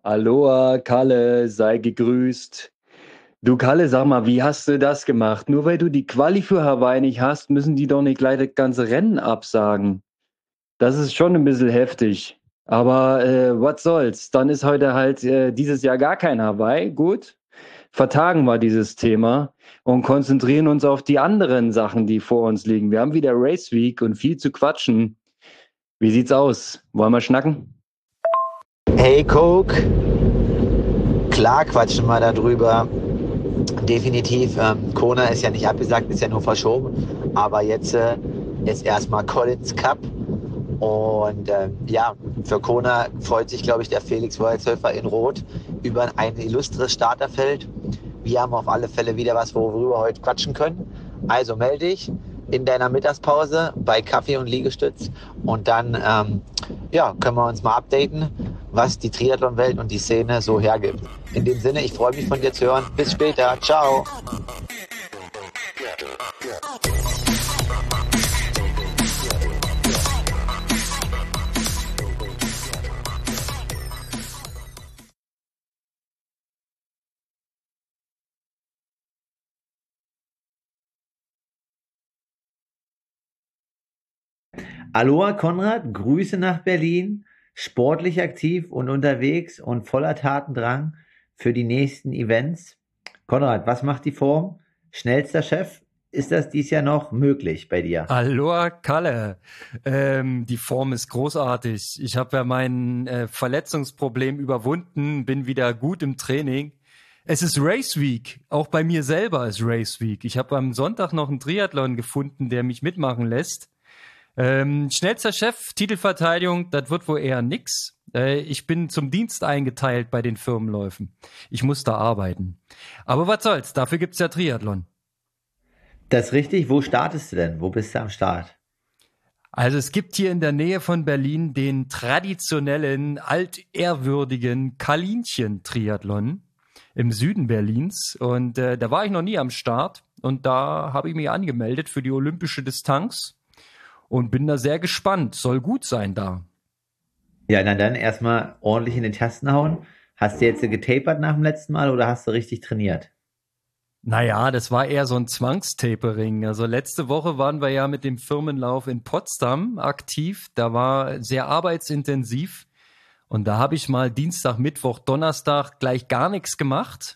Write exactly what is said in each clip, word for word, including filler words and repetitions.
Aloha, Kalle, sei gegrüßt. Du Kalle, sag mal, wie hast du das gemacht? Nur weil du die Quali für Hawaii nicht hast, müssen die doch nicht gleich das ganze Rennen absagen. Das ist schon ein bisschen heftig. Aber äh, was soll's? Dann ist heute halt äh, dieses Jahr gar kein Hawaii. Gut, vertagen wir dieses Thema und konzentrieren uns auf die anderen Sachen, die vor uns liegen. Wir haben wieder Race Week und viel zu quatschen. Wie sieht's aus? Wollen wir schnacken? Hey Coke, klar quatschen wir darüber. Definitiv, ähm, Kona ist ja nicht abgesagt, ist ja nur verschoben. Aber jetzt äh, ist erstmal Collins Cup. Und äh, ja, für Kona freut sich, glaube ich, der Felix Wolzhöfer in Rot über ein illustres Starterfeld. Wir haben auf alle Fälle wieder was, worüber wir heute quatschen können. Also melde dich in deiner Mittagspause bei Kaffee und Liegestütz und dann ähm, ja, können wir uns mal updaten, was die Triathlon-Welt und die Szene so hergibt. In dem Sinne, ich freue mich von dir zu hören. Bis später. Ciao. Aloha Konrad, Grüße nach Berlin, sportlich aktiv und unterwegs und voller Tatendrang für die nächsten Events. Konrad, was macht die Form? Schnellster Chef, ist das dies Jahr noch möglich bei dir? Aloha Kalle, ähm, die Form ist großartig. Ich habe ja mein äh, Verletzungsproblem überwunden, bin wieder gut im Training. Es ist Race Week, auch bei mir selber ist Race Week. Ich habe am Sonntag noch einen Triathlon gefunden, der mich mitmachen lässt. Ähm, schnellster Chef, Titelverteidigung, das wird wohl eher nix. Äh, ich bin zum Dienst eingeteilt bei den Firmenläufen. Ich muss da arbeiten. Aber was soll's, dafür gibt's ja Triathlon. Das ist richtig. Wo startest du denn? Wo bist du am Start? Also es gibt hier in der Nähe von Berlin den traditionellen, altehrwürdigen Kaninchen-Triathlon im Süden Berlins. Und äh, da war ich noch nie am Start. Und da habe ich mich angemeldet für die olympische Distanz. Und bin da sehr gespannt. Soll gut sein da. Ja, na dann erstmal ordentlich in den Tasten hauen. Hast du jetzt getapert nach dem letzten Mal oder hast du richtig trainiert? Naja, das war eher so ein Zwangstapering. Also letzte Woche waren wir ja mit dem Firmenlauf in Potsdam aktiv. Da war sehr arbeitsintensiv. Und da habe ich mal Dienstag, Mittwoch, Donnerstag gleich gar nichts gemacht.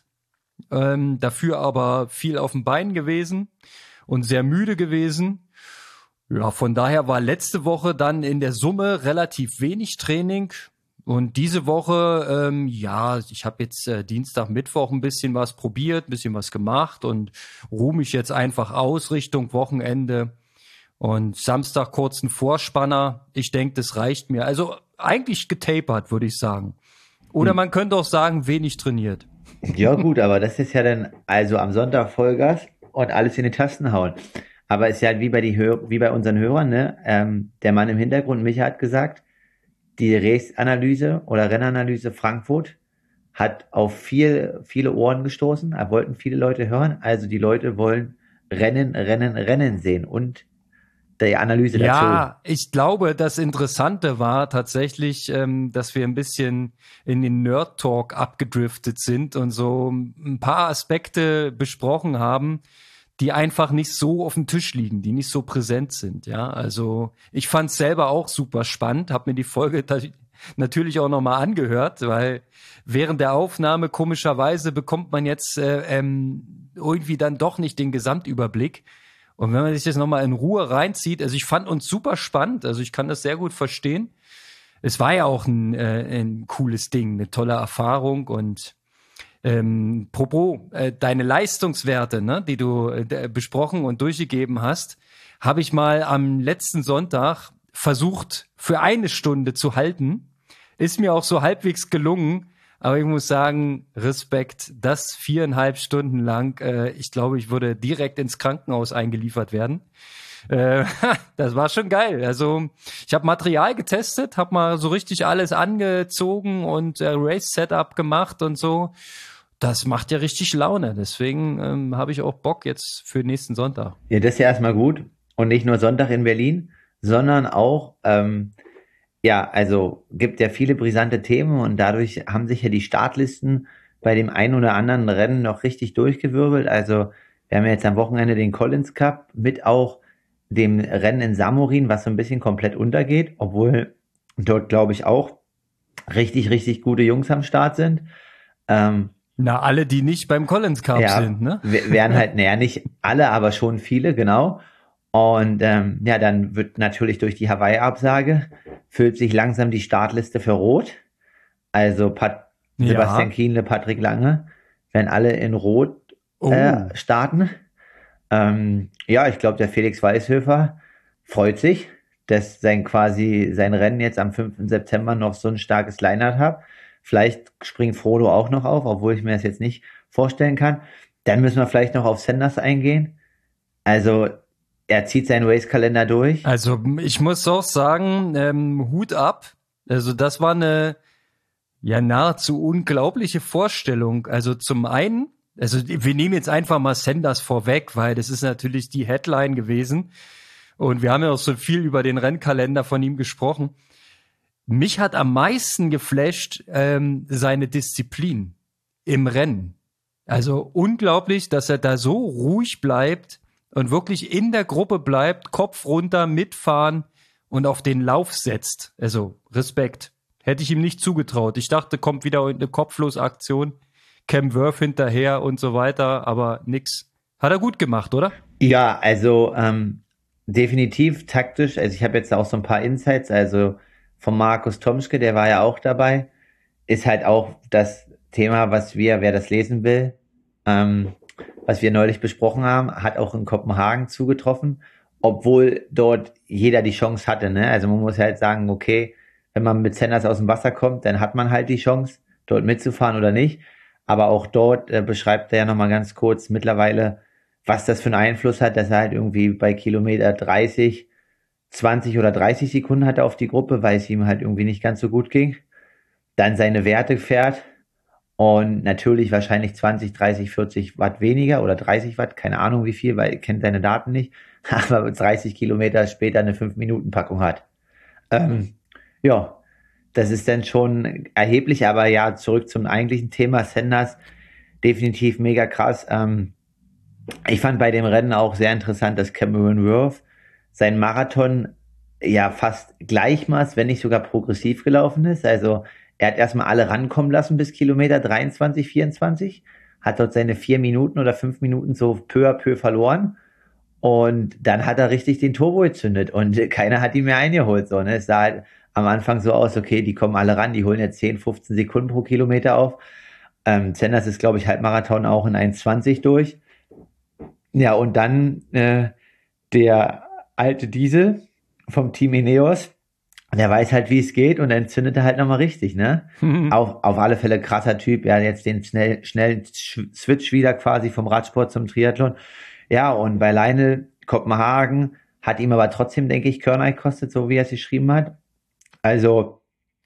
Ähm, dafür aber viel auf dem Bein gewesen und sehr müde gewesen. Ja, von daher war letzte Woche dann in der Summe relativ wenig Training und diese Woche, ähm, ja, ich habe jetzt äh, Dienstag, Mittwoch ein bisschen was probiert, ein bisschen was gemacht und ruhe mich jetzt einfach aus Richtung Wochenende und Samstag kurzen Vorspanner. Ich denke, das reicht mir. Also eigentlich getapert, würde ich sagen. Oder Hm. man könnte auch sagen, wenig trainiert. Ja gut, aber das ist ja dann also am Sonntag Vollgas und alles in die Tasten hauen. Aber es ist ja halt wie bei, die Hör wie bei unseren Hörern, ne? Ähm, der Mann im Hintergrund, Micha, hat gesagt, die Race-Analyse oder Rennanalyse Frankfurt hat auf viel, viele Ohren gestoßen. Da wollten viele Leute hören. Also die Leute wollen Rennen, Rennen, Rennen sehen und die Analyse dazu. Ja, ich glaube, das Interessante war tatsächlich, ähm, dass wir ein bisschen in den Nerd-Talk abgedriftet sind und so ein paar Aspekte besprochen haben, die einfach nicht so auf dem Tisch liegen, die nicht so präsent sind. Ja, also ich fand es selber auch super spannend, habe mir die Folge ta- natürlich auch nochmal angehört, weil während der Aufnahme komischerweise bekommt man jetzt äh, ähm, irgendwie dann doch nicht den Gesamtüberblick. Und wenn man sich das nochmal in Ruhe reinzieht, also ich fand uns super spannend, also ich kann das sehr gut verstehen. Es war ja auch ein, äh, ein cooles Ding, eine tolle Erfahrung und ähm, Propos, äh, deine Leistungswerte, ne, die du äh, besprochen und durchgegeben hast, habe ich mal am letzten Sonntag versucht, für eine Stunde zu halten. Ist mir auch so halbwegs gelungen, aber ich muss sagen, Respekt, das viereinhalb Stunden lang, äh, ich glaube, ich würde direkt ins Krankenhaus eingeliefert werden. Äh, das war schon geil. Also ich habe Material getestet, habe mal so richtig alles angezogen und äh, Race-Setup gemacht und so. Das macht ja richtig Laune. Deswegen ähm, habe ich auch Bock jetzt für nächsten Sonntag. Ja, das ist ja erstmal gut. Und nicht nur Sonntag in Berlin, sondern auch, ähm, Ja, also gibt ja viele brisante Themen und dadurch haben sich ja die Startlisten bei dem einen oder anderen Rennen noch richtig durchgewirbelt. Also wir haben ja jetzt am Wochenende den Collins Cup mit auch dem Rennen in Samorin, was so ein bisschen komplett untergeht, obwohl dort, glaube ich, auch richtig, richtig gute Jungs am Start sind. Ähm, Na, alle, die nicht beim Collins Cup ja, sind, ne? w- wären halt, naja, nicht alle, aber schon viele, genau. Und ähm, ja, dann wird natürlich durch die Hawaii-Absage füllt sich langsam die Startliste für Rot. Also Pat Sebastian Ja. Kienle, Patrick Lange werden alle in Rot Oh. äh, starten. Ähm, ja, ich glaube, der Felix Weißhöfer freut sich, dass sein quasi sein Rennen jetzt am fünften September noch so ein starkes Line-Up hat. Vielleicht springt Frodo auch noch auf, obwohl ich mir das jetzt nicht vorstellen kann. Dann müssen wir vielleicht noch auf Sanders eingehen. Also er zieht seinen Race-Kalender durch. Also ich muss auch sagen, ähm, Hut ab. Also das war eine ja nahezu unglaubliche Vorstellung. Also zum einen, also wir nehmen jetzt einfach mal Sanders vorweg, weil das ist natürlich die Headline gewesen. Und wir haben ja auch so viel über den Rennkalender von ihm gesprochen. Mich hat am meisten geflasht ähm, seine Disziplin im Rennen. Also unglaublich, dass er da so ruhig bleibt und wirklich in der Gruppe bleibt, Kopf runter, mitfahren und auf den Lauf setzt. Also Respekt. Hätte ich ihm nicht zugetraut. Ich dachte, kommt wieder eine Kopflosaktion, Cam Wurf hinterher und so weiter, aber nix. Hat er gut gemacht, oder? Ja, also ähm, definitiv taktisch. Also ich habe jetzt auch so ein paar Insights. Also von Markus Tomschke, der war ja auch dabei, ist halt auch das Thema, was wir, wer das lesen will, ähm, was wir neulich besprochen haben, hat auch in Kopenhagen zugetroffen, obwohl dort jeder die Chance hatte. Ne? Also man muss halt sagen, okay, wenn man mit Sanders aus dem Wasser kommt, dann hat man halt die Chance, dort mitzufahren oder nicht. Aber auch dort äh, beschreibt er ja nochmal ganz kurz mittlerweile, was das für einen Einfluss hat, dass er halt irgendwie bei Kilometer dreißig, zwanzig oder dreißig Sekunden hatte auf die Gruppe, weil es ihm halt irgendwie nicht ganz so gut ging. Dann seine Werte fährt und natürlich wahrscheinlich zwanzig, dreißig, vierzig Watt weniger oder dreißig Watt, keine Ahnung wie viel, weil er kennt seine Daten nicht, aber dreißig Kilometer später eine fünf Minuten Packung hat. Ähm, ja, das ist dann schon erheblich, aber ja, zurück zum eigentlichen Thema, Sanders, definitiv mega krass. Ähm, ich fand bei dem Rennen auch sehr interessant, dass Cameron Wurf sein Marathon ja fast Gleichmaß, wenn nicht sogar progressiv gelaufen ist. Also er hat erstmal alle rankommen lassen bis Kilometer dreiundzwanzig, vierundzwanzig, hat dort seine vier Minuten oder fünf Minuten so peu à peu verloren und dann hat er richtig den Turbo gezündet und keiner hat ihn mehr eingeholt. So, ne? Es sah halt am Anfang so aus, okay, die kommen alle ran, die holen jetzt zehn, fünfzehn Sekunden pro Kilometer auf. Ähm, Sanders ist, glaube ich, Halbmarathon auch in eins zwanzig durch. Ja, und dann äh, der alte Diesel vom Team Ineos, der weiß halt, wie es geht und dann zündet er halt nochmal richtig, ne? auf, auf alle Fälle krasser Typ, ja, jetzt den schnell, schnellen Switch wieder quasi vom Radsport zum Triathlon. Ja, und bei Lionel Kopenhagen hat ihm aber trotzdem, denke ich, Körner gekostet, so wie er es geschrieben hat. Also,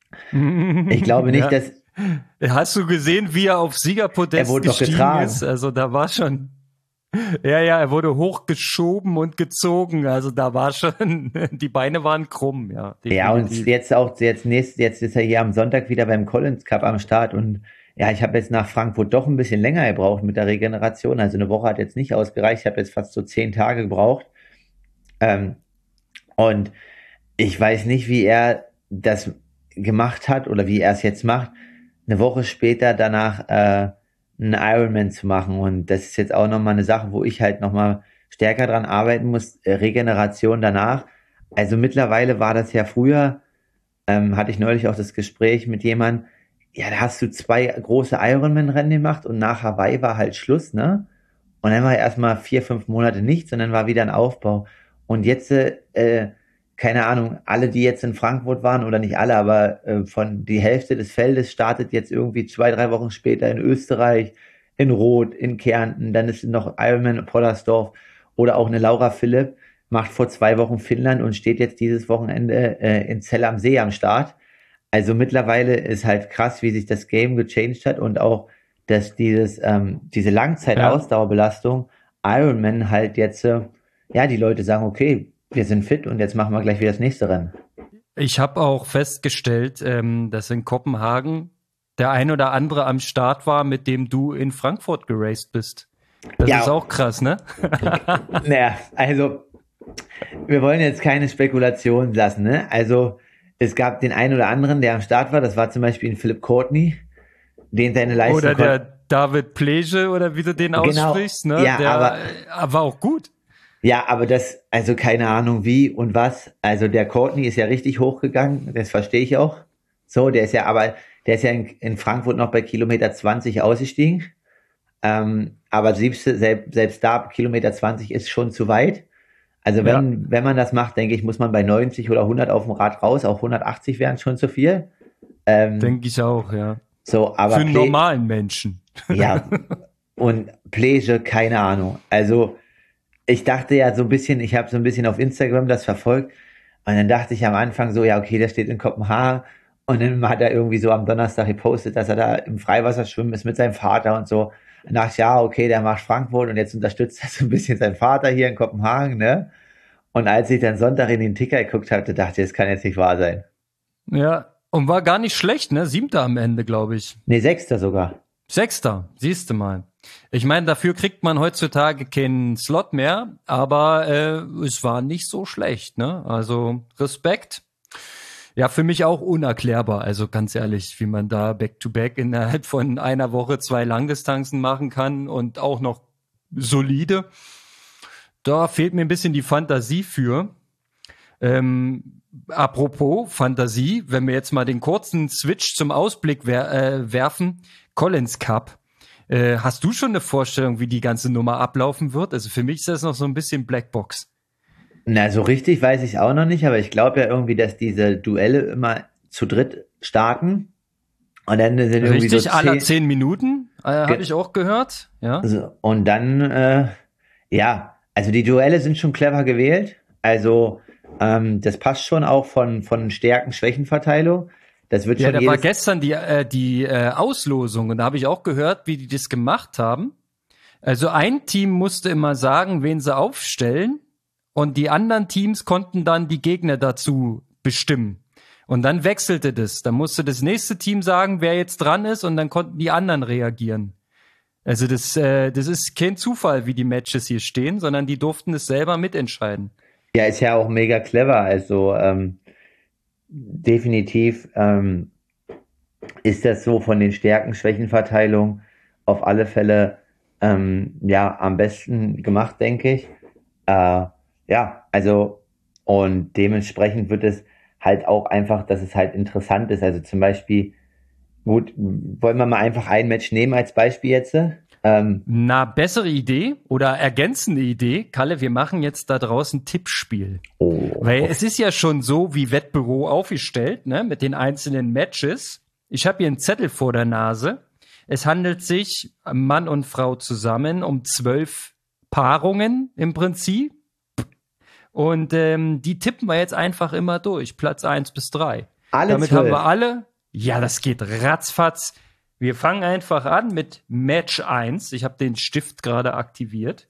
ich glaube nicht, Ja. dass... Hast du gesehen, wie er auf Siegerpodest Er wurde doch gestiegen getragen. ist? Also da war schon, ja, ja, er wurde hochgeschoben und gezogen. Also da war schon, die Beine waren krumm, ja. Ja, und definitiv. jetzt auch, jetzt nächst, jetzt ist er hier am Sonntag wieder beim Collins Cup am Start und ja, ich habe jetzt nach Frankfurt doch ein bisschen länger gebraucht mit der Regeneration. Also eine Woche hat jetzt nicht ausgereicht. Ich habe jetzt fast so zehn Tage gebraucht. Ähm, und ich weiß nicht, wie er das gemacht hat oder wie er es jetzt macht, eine Woche später danach äh, einen Ironman zu machen. Und das ist jetzt auch nochmal eine Sache, wo ich halt nochmal stärker dran arbeiten muss. Äh, Regeneration danach. Also mittlerweile war das ja früher, ähm, hatte ich neulich auch das Gespräch mit jemandem, ja, da hast du zwei große Ironman-Rennen gemacht und nach Hawaii war halt Schluss, ne? Und dann war erstmal vier, fünf Monate nichts und dann war wieder ein Aufbau. Und jetzt, äh, keine Ahnung, alle, die jetzt in Frankfurt waren, oder nicht alle, aber äh, von die Hälfte des Feldes startet jetzt irgendwie zwei, drei Wochen später in Österreich, in Roth, in Kärnten, dann ist noch Ironman Pollersdorf oder auch eine Laura Philipp, macht vor zwei Wochen Finnland und steht jetzt dieses Wochenende äh, in Zell am See am Start. Also mittlerweile ist halt krass, wie sich das Game gechanged hat und auch, dass dieses ähm, diese Langzeitausdauerbelastung Ironman halt jetzt, äh, ja, die Leute sagen, okay, wir sind fit und jetzt machen wir gleich wieder das nächste Rennen. Ich habe auch festgestellt, ähm, dass in Kopenhagen der ein oder andere am Start war, mit dem du in Frankfurt geraced bist. Das Ja. ist auch krass, ne? Naja, also wir wollen jetzt keine Spekulationen lassen, ne? Also es gab den einen oder anderen, der am Start war. Das war zum Beispiel ein Philipp Courtney, den seine Leistung Oder kon- der David Plege oder wie du den Genau. aussprichst, ne? Ja, der aber- äh, war auch gut. Ja, aber das, also keine Ahnung wie und was. Also der Courtney ist ja richtig hochgegangen, das verstehe ich auch. So, der ist ja aber, der ist ja in, in Frankfurt noch bei Kilometer zwanzig ausgestiegen. Ähm, aber selbst, selbst, selbst da, Kilometer zwanzig ist schon zu weit. Also wenn, wenn man das macht, denke ich, muss man bei neunzig oder hundert auf dem Rad raus. Auch hundertachtzig wären schon zu viel. Ähm, Denke ich auch, ja. so, aber Für einen Ple- normalen Menschen. Ja, und Plege, keine Ahnung. Also ich dachte ja so ein bisschen, ich habe so ein bisschen auf Instagram das verfolgt und dann dachte ich am Anfang so, ja okay, der steht in Kopenhagen und dann hat er irgendwie so am Donnerstag gepostet, dass er da im Freiwasser schwimmen ist mit seinem Vater und so. Dann dachte ich, ja okay, der macht Frankfurt und jetzt unterstützt er so ein bisschen seinen Vater hier in Kopenhagen, ne? Und als ich dann Sonntag in den Ticker geguckt hatte, dachte ich, das kann jetzt nicht wahr sein. Ja, und war gar nicht schlecht, ne? Siebter am Ende, glaube ich. Nee, Sechster sogar. Sechster, siehst du mal. Ich meine, dafür kriegt man heutzutage keinen Slot mehr, aber äh, es war nicht so schlecht, ne? Also Respekt. Ja, für mich auch unerklärbar, also ganz ehrlich, wie man da Back-to-Back innerhalb von einer Woche zwei Langdistanzen machen kann und auch noch solide. Da fehlt mir ein bisschen die Fantasie für. Ähm, apropos Fantasie, wenn wir jetzt mal den kurzen Switch zum Ausblick wer- äh, werfen, Collins Cup. Äh, hast du schon eine Vorstellung, wie die ganze Nummer ablaufen wird? Also für mich ist das noch so ein bisschen Blackbox. Na, so richtig weiß ich auch noch nicht, aber ich glaube ja irgendwie, dass diese Duelle immer zu dritt starten. Und dann sind irgendwie Richtig, so aller zehn, zehn Minuten, äh, habe Ge- ich auch gehört. Ja. so, und dann, äh, ja, also die Duelle sind schon clever gewählt. Also, ähm, das passt schon auch von, von Stärken-Schwächen-Verteilung. Das wird Ja, schon da war jedes, gestern die, äh, die äh, Auslosung und da habe ich auch gehört, wie die das gemacht haben. Also ein Team musste immer sagen, wen sie aufstellen und die anderen Teams konnten dann die Gegner dazu bestimmen. Und dann wechselte das. Dann musste das nächste Team sagen, wer jetzt dran ist und dann konnten die anderen reagieren. Also das, äh, das ist kein Zufall, wie die Matches hier stehen, sondern die durften es selber mitentscheiden. ja, ist ja auch mega clever. Also, ähm, definitiv, ähm, ist das so von den Stärken-Schwächen-Verteilungen auf alle Fälle, ähm, ja, am besten gemacht, denke ich. Äh, ja, also, und dementsprechend wird es halt auch einfach, dass es halt interessant ist. Also zum Beispiel, gut, wollen wir mal einfach ein Match nehmen als Beispiel jetzt? Ähm, Na, bessere Idee oder ergänzende Idee, Kalle, wir machen jetzt da draußen Tippspiel. oh, Weil es ist ja schon so wie Wettbüro aufgestellt, ne, mit den einzelnen Matches. Ich habe hier einen Zettel vor der Nase. Es handelt sich Mann und Frau zusammen um zwölf Paarungen im Prinzip. Und ähm, die tippen wir jetzt einfach immer durch, Platz eins bis drei. alle Damit zwölf. haben wir alle, ja, das geht ratzfatz. Wir fangen einfach an mit Match eins. Ich habe den Stift gerade aktiviert.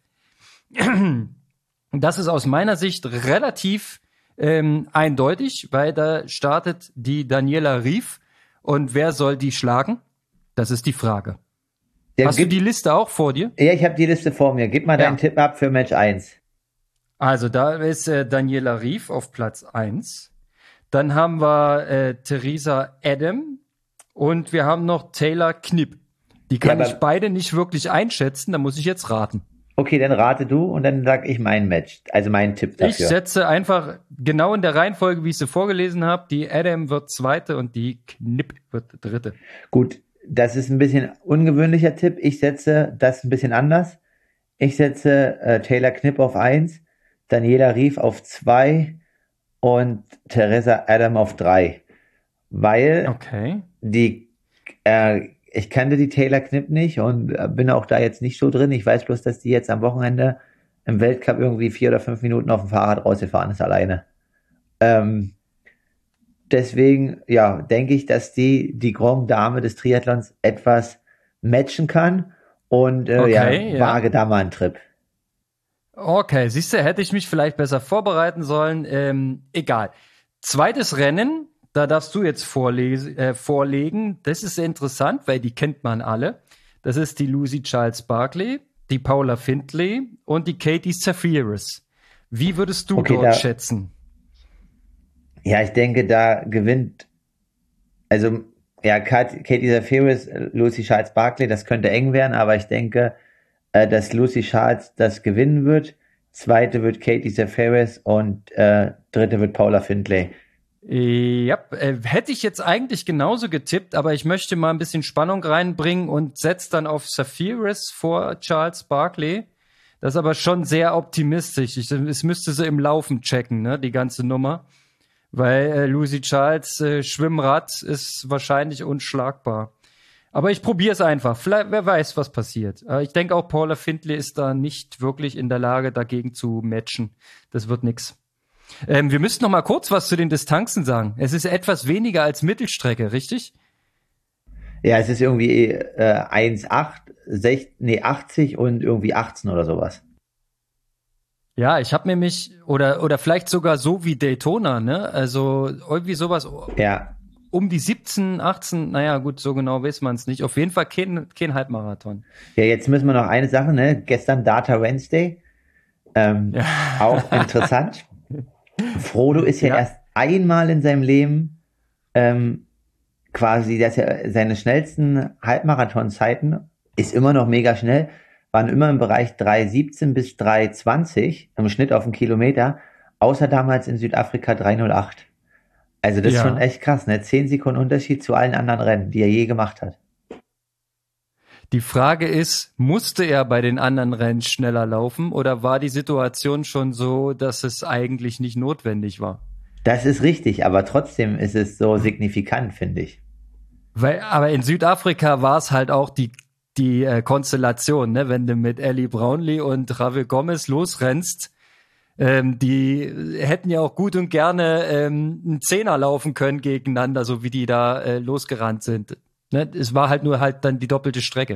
Das ist aus meiner Sicht relativ ähm, eindeutig, weil da startet die Daniela Rief. Und wer soll die schlagen? Das ist die Frage. Ja, Hast gib, du die Liste auch vor dir? ja, ich habe die Liste vor mir. Gib mal Ja. deinen Tipp ab für Match eins. Also da ist äh, Daniela Rief auf Platz eins. Dann haben wir äh, Theresa Adam und wir haben noch Taylor Knipp. Die kann Ja, ich aber- beide nicht wirklich einschätzen, da muss ich jetzt raten. Okay, dann rate du und dann sag ich mein Match, also meinen Tipp dafür. Ich setze einfach genau in der Reihenfolge, wie ich sie vorgelesen habe. Die Adam wird zweite und die Knipp wird dritte. Gut, das ist ein bisschen ungewöhnlicher Tipp. Ich setze das ein bisschen anders. Ich setze äh, Taylor Knipp auf eins, Daniela Rief auf zwei und Theresa Adam auf drei. Weil Okay. die, äh, ich kannte die Taylor Knipp nicht und äh, bin auch da jetzt nicht so drin. Ich weiß bloß, dass die jetzt am Wochenende im Weltcup irgendwie vier oder fünf Minuten auf dem Fahrrad rausgefahren ist alleine. Ähm, deswegen, ja, denke ich, dass die, die Grand Dame des Triathlons etwas matchen kann und äh, ja, Okay, ja. wage da mal einen Trip. Okay, siehst du, hätte ich mich vielleicht besser vorbereiten sollen. Ähm, egal. Zweites Rennen, da darfst du jetzt vorlese, äh, vorlegen. Das ist sehr interessant, weil die kennt man alle. Das ist die Lucy Charles Barkley, die Paula Findlay und die Katie Zaferes. Wie würdest du Okay, dort da- schätzen? Ja, ich denke, da gewinnt, also ja, Kat- Katie Zaferes, Lucy Charles Barkley, das könnte eng werden, aber ich denke, äh, dass Lucy Charles das gewinnen wird. Zweite wird Katie Zaferes und äh, dritte wird Paula Findlay. Ja, äh, hätte ich jetzt eigentlich genauso getippt, aber ich möchte mal ein bisschen Spannung reinbringen und setze dann auf Zaferes vor Charles Barkley. Das ist aber schon sehr optimistisch. Ich, es müsste sie im Laufen checken, ne, die ganze Nummer. Weil äh, Lucy Charles äh, Schwimmrad ist wahrscheinlich unschlagbar. Aber ich probiere es einfach. Vielleicht, wer weiß, was passiert. Aber ich denke auch, Paula Findlay ist da nicht wirklich in der Lage, dagegen zu matchen. Das wird nix. Ähm, wir müssten noch mal kurz was zu den Distanzen sagen. Es ist etwas weniger als Mittelstrecke, richtig? Ja, es ist irgendwie äh, eins Komma acht, sech- nee, achtzig und irgendwie achtzehn oder sowas. Ja, ich habe nämlich, oder oder vielleicht sogar so wie Daytona, ne? Also irgendwie sowas Ja, um die siebzehn, achtzehn, naja gut, so genau weiß man es nicht. Auf jeden Fall kein, kein Halbmarathon. ja, jetzt müssen wir noch eine Sache, ne? Gestern Data Wednesday, ähm, Ja. auch interessant. Frodo ist ja, Ja. erst einmal in seinem Leben ähm, quasi, dass er seine schnellsten Halbmarathonzeiten ist immer noch mega schnell, waren immer im Bereich drei siebzehn bis drei zwanzig im Schnitt auf einen Kilometer, außer damals in Südafrika drei null acht. Also das Ja. ist schon echt krass, ne? Zehn Sekunden Unterschied zu allen anderen Rennen, die er je gemacht hat. Die Frage ist, musste er bei den anderen Rennen schneller laufen oder war die Situation schon so, dass es eigentlich nicht notwendig war? Das ist richtig, aber trotzdem ist es so signifikant, finde ich. Weil, aber in Südafrika war es halt auch die, die äh, Konstellation, ne? Wenn du mit Ellie Brownlee und Javier Gomez losrennst, ähm, die hätten ja auch gut und gerne ähm, einen Zehner laufen können gegeneinander, so wie die da äh, losgerannt sind. Ne? Es war halt nur halt dann die doppelte Strecke.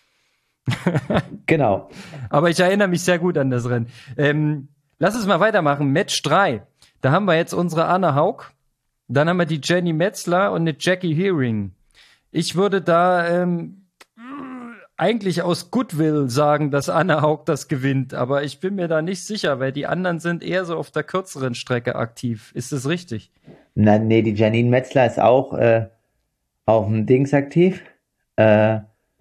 Genau. Aber ich erinnere mich sehr gut an das Rennen. Ähm, lass uns mal weitermachen. Match drei. Da haben wir jetzt unsere Anna Haug. Dann haben wir die Jenny Metzler und eine Jackie Hearing. Ich würde da ähm, eigentlich aus Goodwill sagen, dass Anna Haug das gewinnt. Aber ich bin mir da nicht sicher, weil die anderen sind eher so auf der kürzeren Strecke aktiv. Ist das richtig? Na, nee, die Janine Metzler ist auch äh, auf dem Dings aktiv. Äh,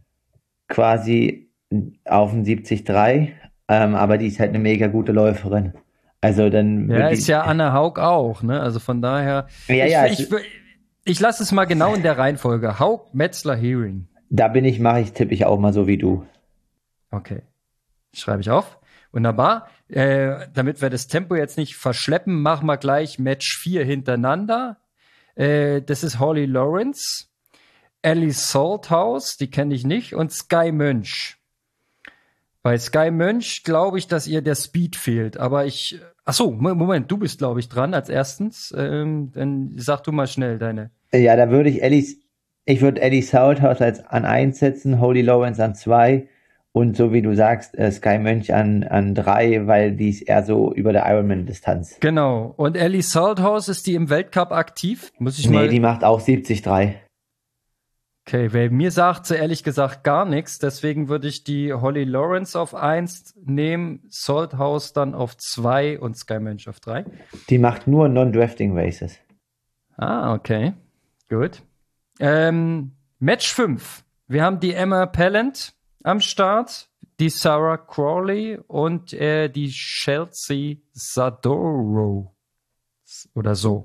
quasi auf dem siebzig Komma drei. Ähm, aber die ist halt eine mega gute Läuferin. Also dann Ja, wird die, ist ja Anna Haug auch, ne? Also von daher. Ja, ich ja, ich, es- ich, ich lasse es mal genau in der Reihenfolge. Haug, Metzler, Hearing. da bin ich, mache ich, tippe ich auch mal so wie du. Okay. Schreibe ich auf. Wunderbar. Äh, damit wir das Tempo jetzt nicht verschleppen, machen wir gleich Match vier hintereinander. Äh, das ist Holly Lawrence, Ellie Salthouse, die kenne ich nicht, und Sky Mönch. Bei Sky Mönch glaube ich, dass ihr der Speed fehlt, aber ich, ach so, Moment, du bist glaube ich dran als erstens. Ähm, dann sag du mal schnell deine. Ja, da würde ich Ellie, ich würde Ellie Salthouse als an eins setzen, Holy Lawrence an zwei und so wie du sagst, äh, Sky Mönch an, an drei, weil die ist eher so über der Ironman-Distanz. Genau. Und Ellie Salthouse, ist die im Weltcup aktiv? Muss ich Nee, mal. die macht auch siebzig Komma drei. Okay, weil mir sagt sie ehrlich gesagt gar nichts, deswegen würde ich die Holly Lawrence auf eins nehmen, Salthouse dann auf zwei und Sky Mönch auf drei. Die macht nur Non-Drafting Races. Ah, okay. Gut. Ähm, Match fünf. Wir haben die Emma Pallant am Start, die Sarah Crawley und äh, die Chelsea Zadoro. Oder so.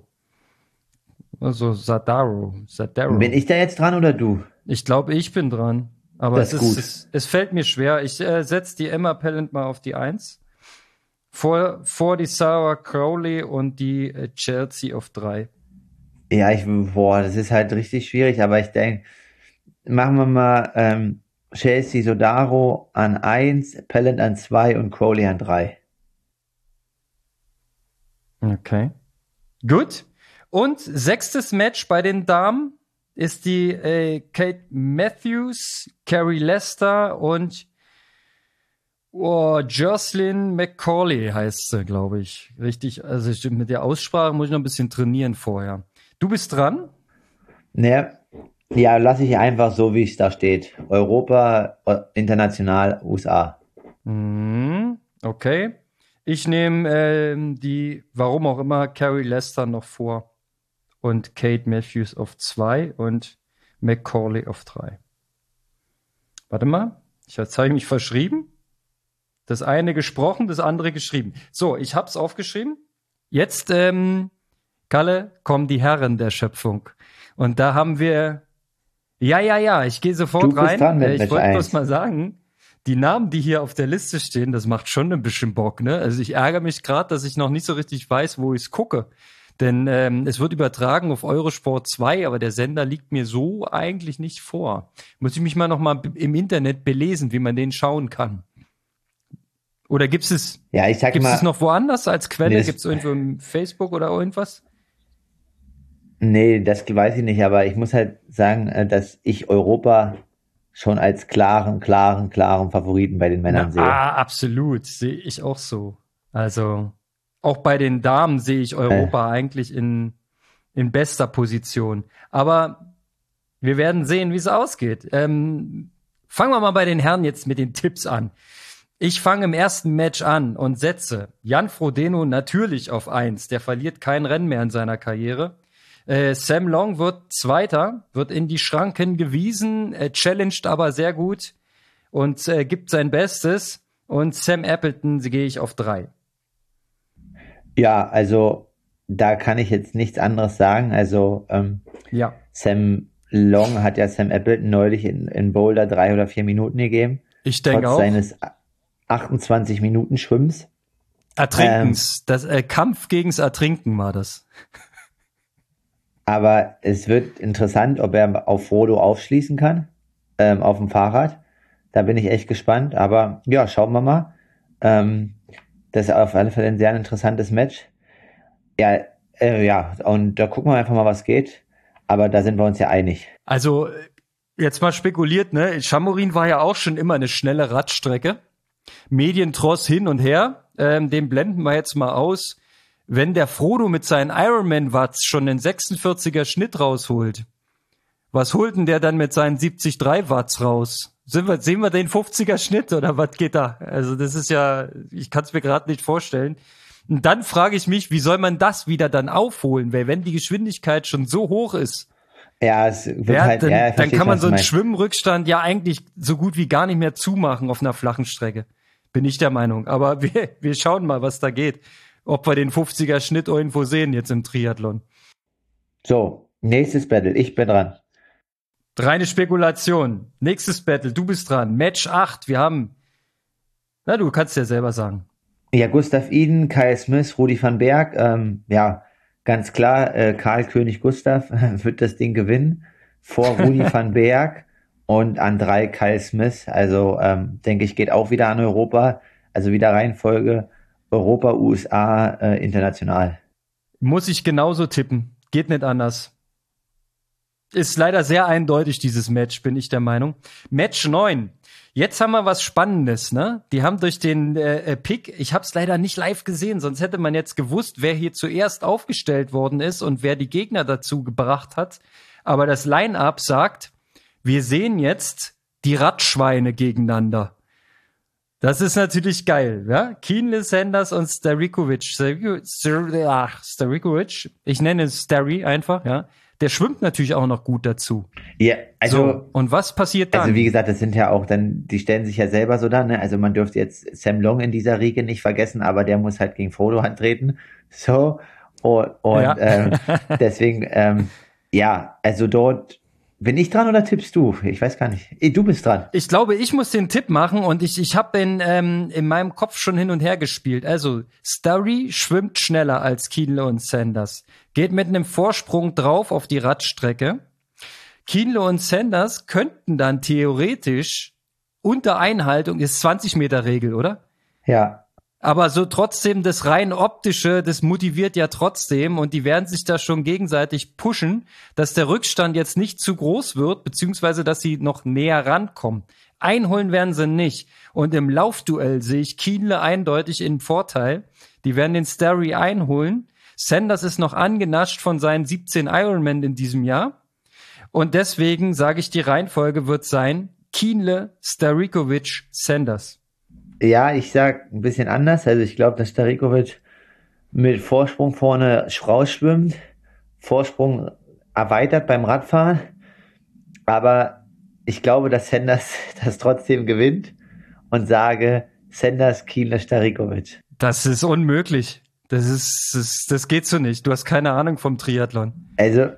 Also Zadaro. Zadaro. Bin ich da jetzt dran oder du? Ich glaube, ich bin dran. Aber Das es, ist ist, gut. es, es fällt mir schwer. Ich äh, setze die Emma Pallant mal auf die eins. Vor, vor die Sarah Crowley und die äh, Chelsea auf drei. Ja, ich, boah, das ist halt richtig schwierig, aber ich denke, machen wir mal ähm, Chelsea Sodaro an eins, Pallant an zwei und Crowley an drei. Okay. Gut. Und sechstes Match bei den Damen ist die äh, Kate Matthews, Carrie Lester und Oh, Jocelyn McCauley heißt sie, glaube ich. Richtig, also ich, mit der Aussprache muss ich noch ein bisschen trainieren vorher. Du bist dran? Ne, ja, lasse ich einfach so, wie es da steht. Europa, äh, international, U S A. Mhm, okay. Ich nehme ähm, die, warum auch immer, Carrie Lester noch vor. Und Kate Matthews auf zwei und McCauley auf drei. Warte mal, ich, jetzt habe ich mich verschrieben. Das eine gesprochen, das andere geschrieben. So, ich hab's aufgeschrieben. Jetzt, ähm, Kalle, kommen die Herren der Schöpfung. Und da haben wir, ja, ja, ja, ich gehe sofort Du bist rein. dran mit Äh, ich Match wollte bloß eins. mal sagen, die Namen, die hier auf der Liste stehen, das macht schon ein bisschen Bock, ne? Also ich ärgere mich gerade, dass ich noch nicht so richtig weiß, wo ich es gucke. Denn ähm, es wird übertragen auf Eurosport zwei, aber der Sender liegt mir so eigentlich nicht vor. Muss ich mich mal noch mal im Internet belesen, wie man den schauen kann. Oder gibt es, Ja, ich sag gibt's mal, es noch woanders als Quelle? Nee, das- Gibt es irgendwo im Facebook oder irgendwas? nee, das weiß ich nicht, aber ich muss halt sagen, äh, dass ich Europa schon als klaren, klaren, klaren Favoriten bei den Männern Na, sehe. ah, absolut, sehe ich auch so. Also auch bei den Damen sehe ich Europa eigentlich in, in bester Position. Aber wir werden sehen, wie es ausgeht. Ähm, fangen wir mal bei den Herren jetzt mit den Tipps an. Ich fange im ersten Match an und setze Jan Frodeno natürlich auf eins. Der verliert kein Rennen mehr in seiner Karriere. Äh, Sam Long wird Zweiter, wird in die Schranken gewiesen, äh, challenged aber sehr gut und äh, gibt sein Bestes. Und Sam Appleton gehe ich auf drei. Ja, also da kann ich jetzt nichts anderes sagen. Also ähm, Ja, Sam Long hat ja Sam Appleton neulich in, in Boulder drei oder vier Minuten gegeben, ich denke trotz auch. seines achtundzwanzig Minuten Schwimmens. Ertrinkens, das äh, Kampf gegens Ertrinken war das. Aber es wird interessant, ob er auf Frodo aufschließen kann, ähm, auf dem Fahrrad. Da bin ich echt gespannt. Aber ja, schauen wir mal. Ähm, das ist auf alle Fälle ein sehr interessantes Match. Ja, äh, ja, und da gucken wir einfach mal, was geht. Aber da sind wir uns ja einig. Also jetzt mal spekuliert, ne? Chamorin war ja auch schon immer eine schnelle Radstrecke. Medientross hin und her. Ähm, den blenden wir jetzt mal aus. Wenn der Frodo mit seinen Ironman-Watts schon einen sechsundvierziger Schnitt rausholt, was holt denn der dann mit seinen siebzig Komma drei Watts raus? Sind wir, sehen wir den fünfziger Schnitt oder was geht da? Also das ist ja, ich kann es mir gerade nicht vorstellen. Und dann frage ich mich, wie soll man das wieder dann aufholen? Weil wenn die Geschwindigkeit schon so hoch ist, Ja, es wird ja, halt, dann, ja, dann verstehe kann schon, man was so du einen meinst. Schwimmrückstand ja eigentlich so gut wie gar nicht mehr zumachen auf einer flachen Strecke. Bin ich der Meinung. Aber wir, wir schauen mal, was da geht. Ob wir den fünfziger Schnitt irgendwo sehen jetzt im Triathlon. So, nächstes Battle. Ich bin dran. Reine Spekulation. Nächstes Battle, du bist dran. Match acht. Wir haben, na, du kannst ja selber sagen. Ja, Gustav Iden, Kyle Smith, Rudi van Berg. Ähm, ja, ganz klar, äh, Karl König Gustav wird das Ding gewinnen vor Rudi van Berg und an drei Kyle Smith. Also ähm, denke ich, geht auch wieder an Europa. Also wieder Reihenfolge Europa, U S A, äh, international. Muss ich genauso tippen. Geht nicht anders. Ist leider sehr eindeutig, dieses Match, bin ich der Meinung. Match neun. Jetzt haben wir was Spannendes, ne? Die haben durch den äh, Pick, ich habe es leider nicht live gesehen, sonst hätte man jetzt gewusst, wer hier zuerst aufgestellt worden ist und wer die Gegner dazu gebracht hat. Aber das Line-Up sagt, wir sehen jetzt die Radschweine gegeneinander. Das ist natürlich geil, ja? Kienle, Sanders und Starikovic. Ach, Starikovic. Ich nenne es Starry einfach, ja? Der schwimmt natürlich auch noch gut dazu. Ja, also, So, und was passiert dann? also wie gesagt, das sind ja auch dann, die stellen sich ja selber so dann, ne? Also man dürfte jetzt Sam Long in dieser Riege nicht vergessen, aber der muss halt gegen Frodo antreten. So, und, und Ja. ähm, deswegen, ähm, ja, also dort, bin ich dran oder tippst du? Ich weiß gar nicht. Eh, Du bist dran. Ich glaube, ich muss den Tipp machen und ich, ich habe den ähm, in meinem Kopf schon hin und her gespielt. Also, Starry schwimmt schneller als Kienle und Sanders. Geht mit einem Vorsprung drauf auf die Radstrecke. Kienle und Sanders könnten dann theoretisch unter Einhaltung, ist zwanzig Meter Regel, oder? Ja. Aber so trotzdem das rein optische, das motiviert ja trotzdem und die werden sich da schon gegenseitig pushen, dass der Rückstand jetzt nicht zu groß wird, beziehungsweise dass sie noch näher rankommen. Einholen werden sie nicht. Und im Laufduell sehe ich Kienle eindeutig in Vorteil. Die werden den Starry einholen. Sanders ist noch angenascht von seinen siebzehn Ironman in diesem Jahr. Und deswegen sage ich, die Reihenfolge wird sein Kienle, Starikovic, Sanders. Ja, ich sag ein bisschen anders. Also ich glaube, dass Starikovic mit Vorsprung vorne rausschwimmt, Vorsprung erweitert beim Radfahren. Aber ich glaube, dass Sanders das trotzdem gewinnt und sage Sanders, Kienle, Starikovic. Das ist unmöglich. Das ist, das, das geht so nicht. Du hast keine Ahnung vom Triathlon. Also,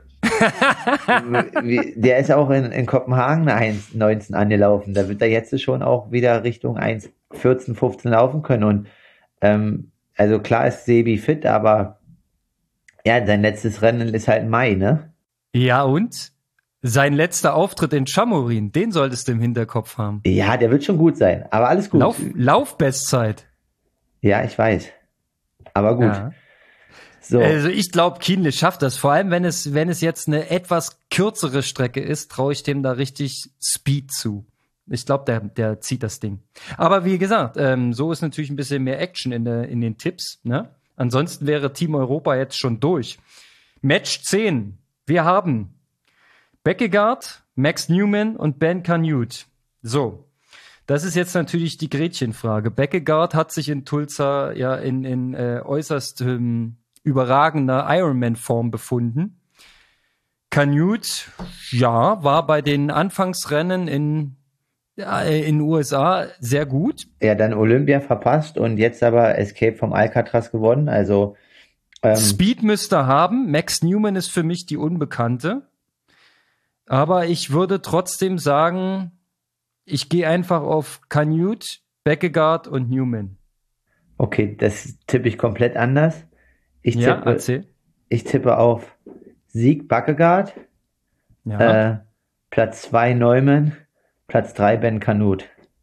der ist auch in, in Kopenhagen eine eins neunzehn angelaufen. Da wird er jetzt schon auch wieder Richtung eins vierzehn, fünfzehn laufen können. Und ähm, also klar ist Sebi fit, aber ja, sein letztes Rennen ist halt Mai, ne? Ja, und? Sein letzter Auftritt in Chamorin, den solltest du im Hinterkopf haben. Ja, der wird schon gut sein, aber alles gut. Lauf, Laufbestzeit. Ja, ich weiß. Aber gut. Ja. So. Also ich glaube, Kienle schafft das. Vor allem, wenn es, wenn es jetzt eine etwas kürzere Strecke ist, traue ich dem da richtig Speed zu. Ich glaube, der, der zieht das Ding. Aber wie gesagt, ähm, so ist natürlich ein bisschen mehr Action in, der, in den Tipps. Ne? Ansonsten wäre Team Europa jetzt schon durch. Match zehn. Wir haben Beckegaard, Max Newman und Ben Canute. So. Das ist jetzt natürlich die Gretchenfrage. Beckegaard hat sich in Tulsa ja in, in äh, äußerst ähm, überragender Ironman-Form befunden. Canute, ja, war bei den Anfangsrennen in äh, in den U S A sehr gut. Ja, dann Olympia verpasst und jetzt aber Escape vom Alcatraz gewonnen. Also ähm, Speed müsste er haben. Max Newman ist für mich die Unbekannte. Aber ich würde trotzdem sagen, ich gehe einfach auf Canute, Beckegaard und Newman. Okay, das tippe ich komplett anders. Ich ja, tippe, erzähl. Ich tippe auf Sieg Beckegaard, ja. äh, Platz zwei Neumann, Platz drei Ben Canute.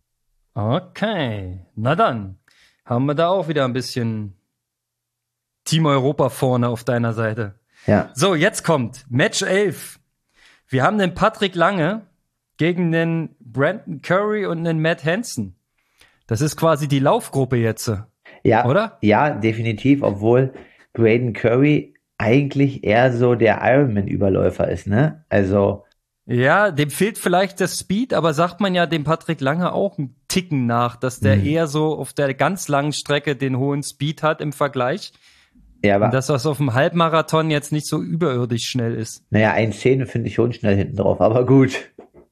Okay, na dann haben wir da auch wieder ein bisschen Team Europa vorne auf deiner Seite. Ja. So, jetzt kommt Match elf. Wir haben den Patrick Lange gegen den Brandon Curry und den Matt Hansen. Das ist quasi die Laufgruppe jetzt, ja, oder? Ja, definitiv, obwohl Braden Curry eigentlich eher so der Ironman-Überläufer ist, ne? Also ja, dem fehlt vielleicht das Speed, aber sagt man ja dem Patrick Lange auch einen Ticken nach, dass der mhm. eher so auf der ganz langen Strecke den hohen Speed hat im Vergleich. Ja, aber und dass das auf dem Halbmarathon jetzt nicht so überirdisch schnell ist. Naja, eins zehn finde ich schon schnell hinten drauf, aber gut.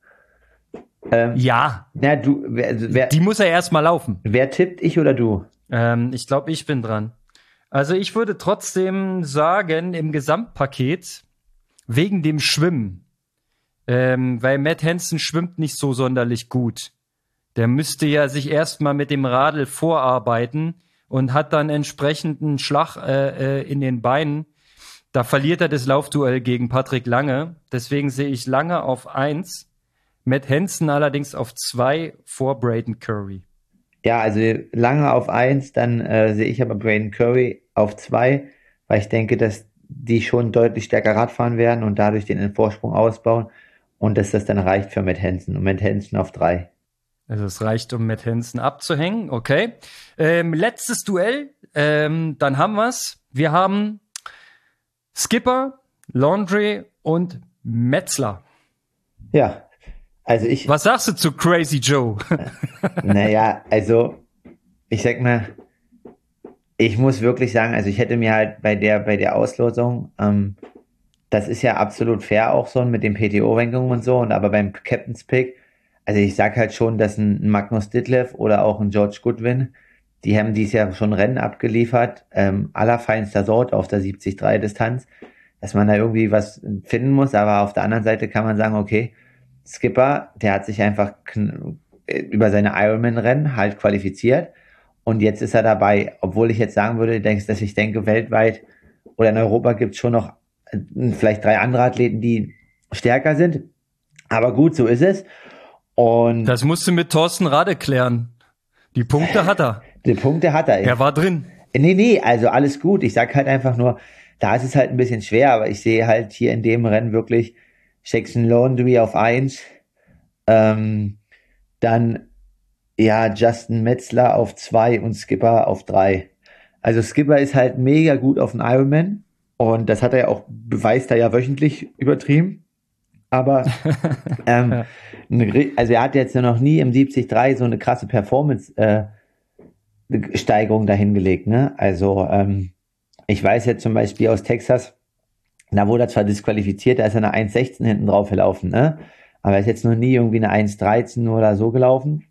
Ähm, ja. Na, du, wer, wer, die muss er erstmal laufen. Wer tippt, ich oder du? Ähm, ich glaube, ich bin dran. Also ich würde trotzdem sagen, im Gesamtpaket, wegen dem Schwimmen, ähm, weil Matt Hansen schwimmt nicht so sonderlich gut. Der müsste ja sich erstmal mit dem Radl vorarbeiten und hat dann entsprechend einen Schlag äh, äh, in den Beinen. Da verliert er das Laufduell gegen Patrick Lange. Deswegen sehe ich Lange auf eins, Matt Hansen allerdings auf zwei vor Braden Curry. Ja, also Lange auf eins, dann äh, sehe ich aber Braden Curry auf zwei, weil ich denke, dass die schon deutlich stärker Radfahren werden und dadurch den Vorsprung ausbauen und dass das dann reicht für Matt Hansen und Matt Hansen auf drei. Also es reicht, um Matt Hansen abzuhängen, okay. Ähm, letztes Duell, ähm, dann haben wir's. Wir haben Skipper, Laundry und Metzler. Ja, also ich... Was sagst du zu Crazy Joe? Naja, also ich sag mal, ich muss wirklich sagen, also ich hätte mir halt bei der bei der Auslosung, ähm, das ist ja absolut fair auch so mit den P T O-Rankungen und so, und aber beim Captain's Pick, also ich sag halt schon, dass ein Magnus Ditlev oder auch ein George Goodwin, die haben dies Jahr schon Rennen abgeliefert, ähm, allerfeinster Sort auf der siebzig Komma drei Distanz, dass man da irgendwie was finden muss, aber auf der anderen Seite kann man sagen, okay, Skipper, der hat sich einfach kn- über seine Ironman-Rennen halt qualifiziert und jetzt ist er dabei, obwohl ich jetzt sagen würde, denkst, dass ich denke, weltweit oder in Europa gibt es schon noch äh, vielleicht drei andere Athleten, die stärker sind, aber gut, so ist es. Und das musst du mit Thorsten Rade klären. Die Punkte hat er. Die Punkte hat er. Er war drin. Nee, nee, also alles gut. Ich sag halt einfach nur, da ist es halt ein bisschen schwer, aber ich sehe halt hier in dem Rennen wirklich Jackson Laundry auf eins, ähm, dann ja Justin Metzler auf zwei und Skipper auf drei. Also Skipper ist halt mega gut auf den Ironman und das hat er ja auch, beweist er ja wöchentlich übertrieben. Aber ähm, also er hat jetzt ja noch nie im siebzig drei so eine krasse Performance äh, Steigerung dahingelegt, ne? Also ähm, ich weiß jetzt zum Beispiel aus Texas, da wurde er zwar disqualifiziert, da ist er eine eins sechzehn hinten drauf gelaufen, ne? Aber er ist jetzt noch nie irgendwie eine eins dreizehn oder so gelaufen.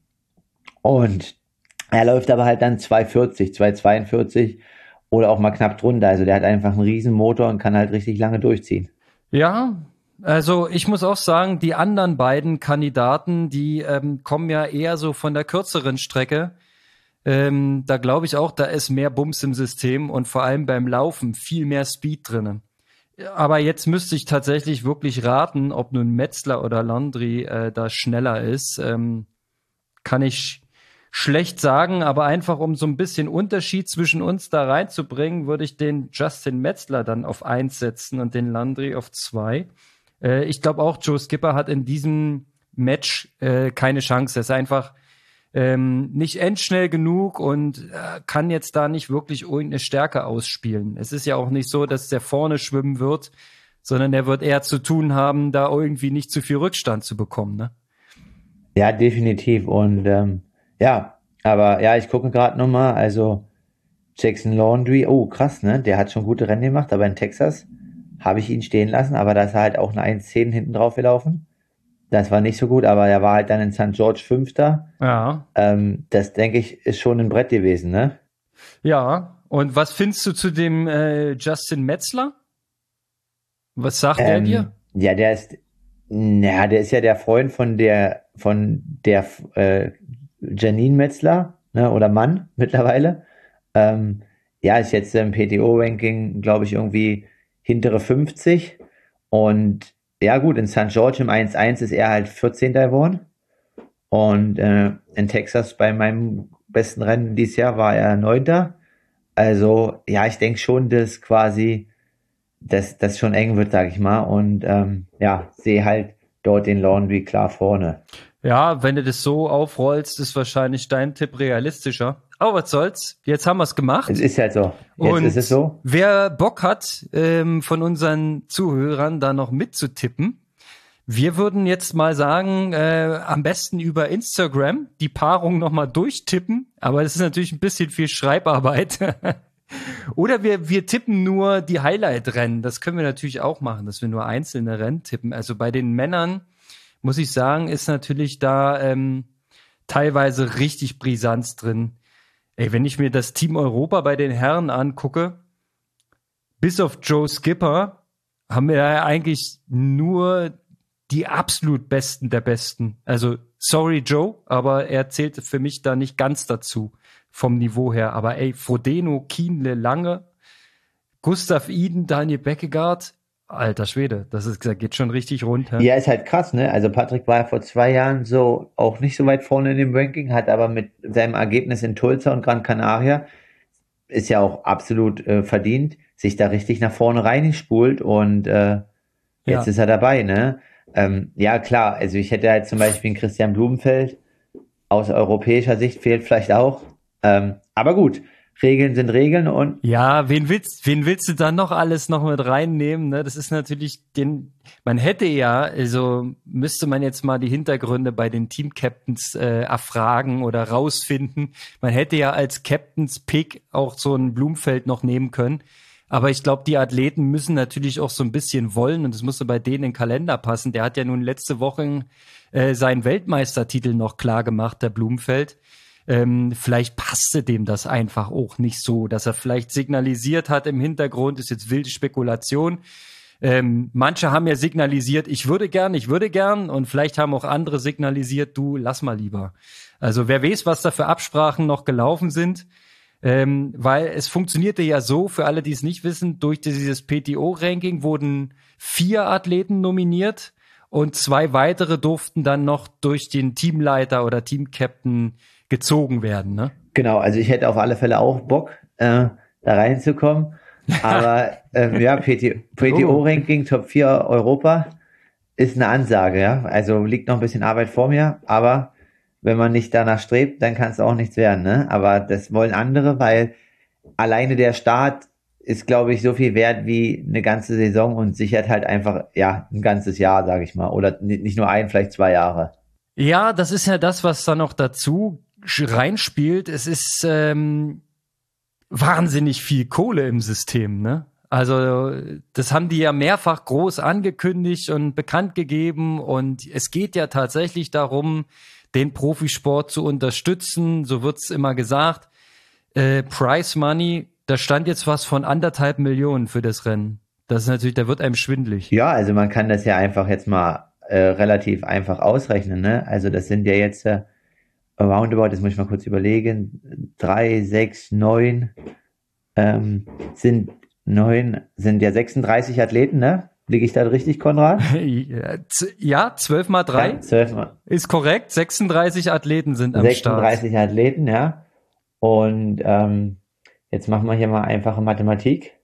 Und er läuft aber halt dann zwei vierzig, zwei zweiundvierzig oder auch mal knapp drunter. Also der hat einfach einen riesen Motor und kann halt richtig lange durchziehen. Ja, also ich muss auch sagen, die anderen beiden Kandidaten, die ähm, kommen ja eher so von der kürzeren Strecke. Ähm, da glaube ich auch, da ist mehr Bums im System und vor allem beim Laufen viel mehr Speed drinnen. Aber jetzt müsste ich tatsächlich wirklich raten, ob nun Metzler oder Landry äh, da schneller ist. Ähm, kann ich schlecht sagen, aber einfach um so ein bisschen Unterschied zwischen uns da reinzubringen, würde ich den Justin Metzler dann auf eins setzen und den Landry auf zwei. Äh, ich glaube auch, Joe Skipper hat in diesem Match äh, keine Chance. Er ist einfach ähm, nicht endschnell genug und äh, kann jetzt da nicht wirklich irgendeine Stärke ausspielen. Es ist ja auch nicht so, dass der vorne schwimmen wird, sondern er wird eher zu tun haben, da irgendwie nicht zu viel Rückstand zu bekommen, ne? Ja, definitiv. Und ähm, ja, aber ja, ich gucke gerade nochmal, also Jackson Laundry, oh krass, ne? Der hat schon gute Rennen gemacht, aber in Texas habe ich ihn stehen lassen, aber da ist er halt auch eine eins zehn hinten drauf gelaufen. Das war nicht so gut, aber er war halt dann in Sankt George Fünfter. Ja. Ähm, das, denke ich, ist schon ein Brett gewesen, ne? Ja, und was findest du zu dem äh, Justin Metzler? Was sagt ähm, der dir? Ja, der ist, ja, der ist ja der Freund von der, von der äh, Janine Metzler, ne, oder Mann mittlerweile. Ähm, ja, ist jetzt im P T O-Ranking, glaube ich, irgendwie hintere fünfzig. Und ja gut, in Sankt George im eins eins ist er halt vierzehnter geworden. Und äh, in Texas bei meinem besten Rennen dieses Jahr war er neunter. Also ja, ich denke schon, dass quasi dass das schon eng wird, sag ich mal. Und ähm, ja, sehe halt dort den Laundry klar vorne. Ja, wenn du das so aufrollst, ist wahrscheinlich dein Tipp realistischer. Aber was soll's? Jetzt haben wir es gemacht. Es ist halt so. Jetzt Und ist es so. wer Bock hat, ähm, von unseren Zuhörern da noch mitzutippen, wir würden jetzt mal sagen, äh, am besten über Instagram die Paarung nochmal durchtippen. Aber das ist natürlich ein bisschen viel Schreibarbeit. Oder wir, wir tippen nur die Highlight-Rennen. Das können wir natürlich auch machen, dass wir nur einzelne Rennen tippen. Also bei den Männern, muss ich sagen, ist natürlich da ähm, teilweise richtig Brisanz drin. Ey, wenn ich mir das Team Europa bei den Herren angucke, bis auf Joe Skipper, haben wir ja eigentlich nur die absolut Besten der Besten. Also, sorry Joe, aber er zählt für mich da nicht ganz dazu vom Niveau her. Aber ey, Frodeno, Kienle, Lange, Gustav Iden, Daniel Beckegaard, alter Schwede, das ist, das geht schon richtig runter. Ja, ist halt krass, ne? Also Patrick war ja vor zwei Jahren so auch nicht so weit vorne in dem Ranking, hat aber mit seinem Ergebnis in Tulsa und Gran Canaria, ist ja auch absolut äh, verdient, sich da richtig nach vorne reingespult und äh, jetzt Ja. ist er dabei, ne? Ähm, ja, klar, also ich hätte halt zum Beispiel einen Christian Blumenfeld, aus europäischer Sicht fehlt vielleicht auch. Ähm, aber gut, Regeln sind Regeln und Ja, wen willst, wen willst du dann noch alles noch mit reinnehmen? Ne? Das ist natürlich den, man hätte ja, also müsste man jetzt mal die Hintergründe bei den Team-Captains äh, erfragen oder rausfinden. Man hätte ja als Captains-Pick auch so ein Blumfeld noch nehmen können. Aber ich glaube, die Athleten müssen natürlich auch so ein bisschen wollen und es musste bei denen in den Kalender passen. Der hat ja nun letzte Woche äh, seinen Weltmeistertitel noch klar gemacht, der Blumfeld. Ähm, vielleicht passte dem das einfach auch nicht so, dass er vielleicht signalisiert hat im Hintergrund, ist jetzt wilde Spekulation. Ähm, manche haben ja signalisiert, ich würde gern, ich würde gern und vielleicht haben auch andere signalisiert, du, lass mal lieber. Also wer weiß, was da für Absprachen noch gelaufen sind, ähm, weil es funktionierte ja so, für alle, die es nicht wissen, durch dieses P T O-Ranking wurden vier Athleten nominiert und zwei weitere durften dann noch durch den Teamleiter oder Teamcaptain gezogen werden, ne? Genau, also ich hätte auf alle Fälle auch Bock, äh, da reinzukommen. Aber ähm, ja, P T O-Ranking Top vier Europa ist eine Ansage, ja. Also liegt noch ein bisschen Arbeit vor mir, aber wenn man nicht danach strebt, dann kann es auch nichts werden, ne? Aber das wollen andere, weil alleine der Start ist, glaube ich, so viel wert wie eine ganze Saison und sichert halt einfach, ja, ein ganzes Jahr, sage ich mal. Oder nicht nur ein, vielleicht zwei Jahre. Ja, das ist ja das, was da noch dazu reinspielt. Es ist ähm, wahnsinnig viel Kohle im System, ne? Also das haben die ja mehrfach groß angekündigt und bekannt gegeben und es geht ja tatsächlich darum, den Profisport zu unterstützen, so wird's immer gesagt. Äh, Prize Money, da stand jetzt was von anderthalb Millionen für das Rennen. Das ist natürlich, da wird einem schwindelig. Ja, also man kann das ja einfach jetzt mal äh, relativ einfach ausrechnen, ne? Also das sind ja jetzt äh, roundabout, das muss ich mal kurz überlegen, drei, sechs, neun, ähm, sind neun, sind ja sechsunddreißig Athleten, ne? Liege ich da richtig, Konrad? Ja, zwölf mal drei. Ja, zwölf mal. Ist korrekt, sechsunddreißig Athleten sind am sechsunddreißig Start. Athleten, ja. Und ähm, jetzt machen wir hier mal einfache Mathematik.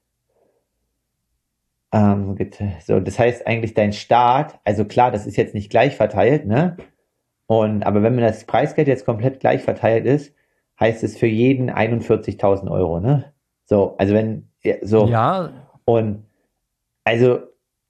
Ähm, so, das heißt eigentlich dein Start, also klar, das ist jetzt nicht gleich verteilt, ne? Und aber wenn mir das Preisgeld jetzt komplett gleich verteilt ist, heißt es für jeden einundvierzigtausend Euro, ne? So, also wenn so Ja. Und also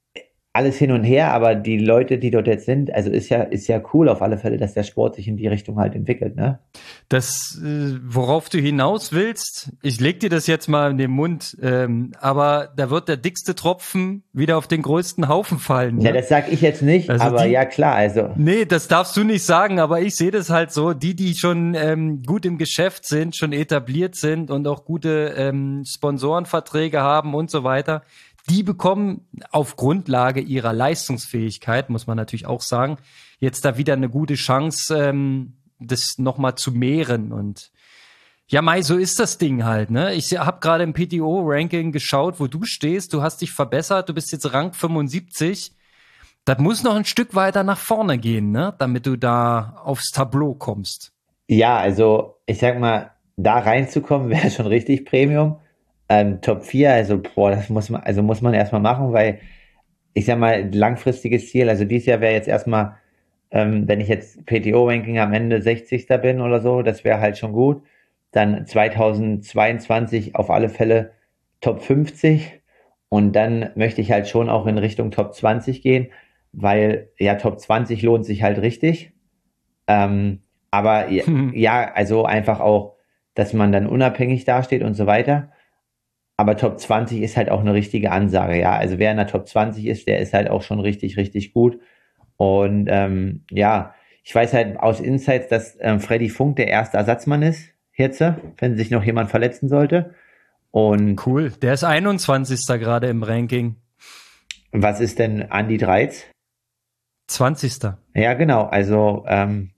alles hin und her, aber die Leute, die dort jetzt sind, also ist ja, ist ja cool auf alle Fälle, dass der Sport sich in die Richtung halt entwickelt, ne? Das, äh, worauf du hinaus willst, ich leg dir das jetzt mal in den Mund, ähm, aber da wird der dickste Tropfen wieder auf den größten Haufen fallen. Ne? Ja, das sag ich jetzt nicht, also aber die, ja klar, also. Nee, das darfst du nicht sagen, aber ich sehe das halt so, die, die schon ähm, gut im Geschäft sind, schon etabliert sind und auch gute ähm, Sponsorenverträge haben und so weiter, die bekommen auf Grundlage ihrer Leistungsfähigkeit, muss man natürlich auch sagen, jetzt da wieder eine gute Chance, ähm, das nochmal zu mehren. Und ja, Mai, so ist das Ding halt, ne? Ich habe gerade im P T O-Ranking geschaut, wo du stehst. Du hast dich verbessert, du bist jetzt Rang fünfundsiebzig. Das muss noch ein Stück weiter nach vorne gehen, ne? Damit du da aufs Tableau kommst. Ja, also ich sag mal, da reinzukommen wäre schon richtig Premium. Ähm, Top vier, also boah, das muss man, also muss man erstmal machen, weil ich sag mal, langfristiges Ziel, also dieses Jahr wäre jetzt erstmal, ähm, wenn ich jetzt P T O-Ranking am Ende sechzigster bin oder so, das wäre halt schon gut. Dann zweitausendzweiundzwanzig auf alle Fälle Top fünfzig und dann möchte ich halt schon auch in Richtung Top zwanzig gehen, weil ja, Top zwanzig lohnt sich halt richtig. Ähm, aber ja, hm. ja, also einfach auch, dass man dann unabhängig dasteht und so weiter. Aber Top zwanzig ist halt auch eine richtige Ansage, ja. Also wer in der Top zwanzig ist, der ist halt auch schon richtig, richtig gut. Und ähm, ja, ich weiß halt aus Insights, dass ähm, Freddy Funk der erste Ersatzmann ist, jetzt, wenn sich noch jemand verletzen sollte. Und cool, der ist einundzwanzigster gerade im Ranking. Was ist denn Andi Dreiz? zwanzigster Ja, genau, also ähm,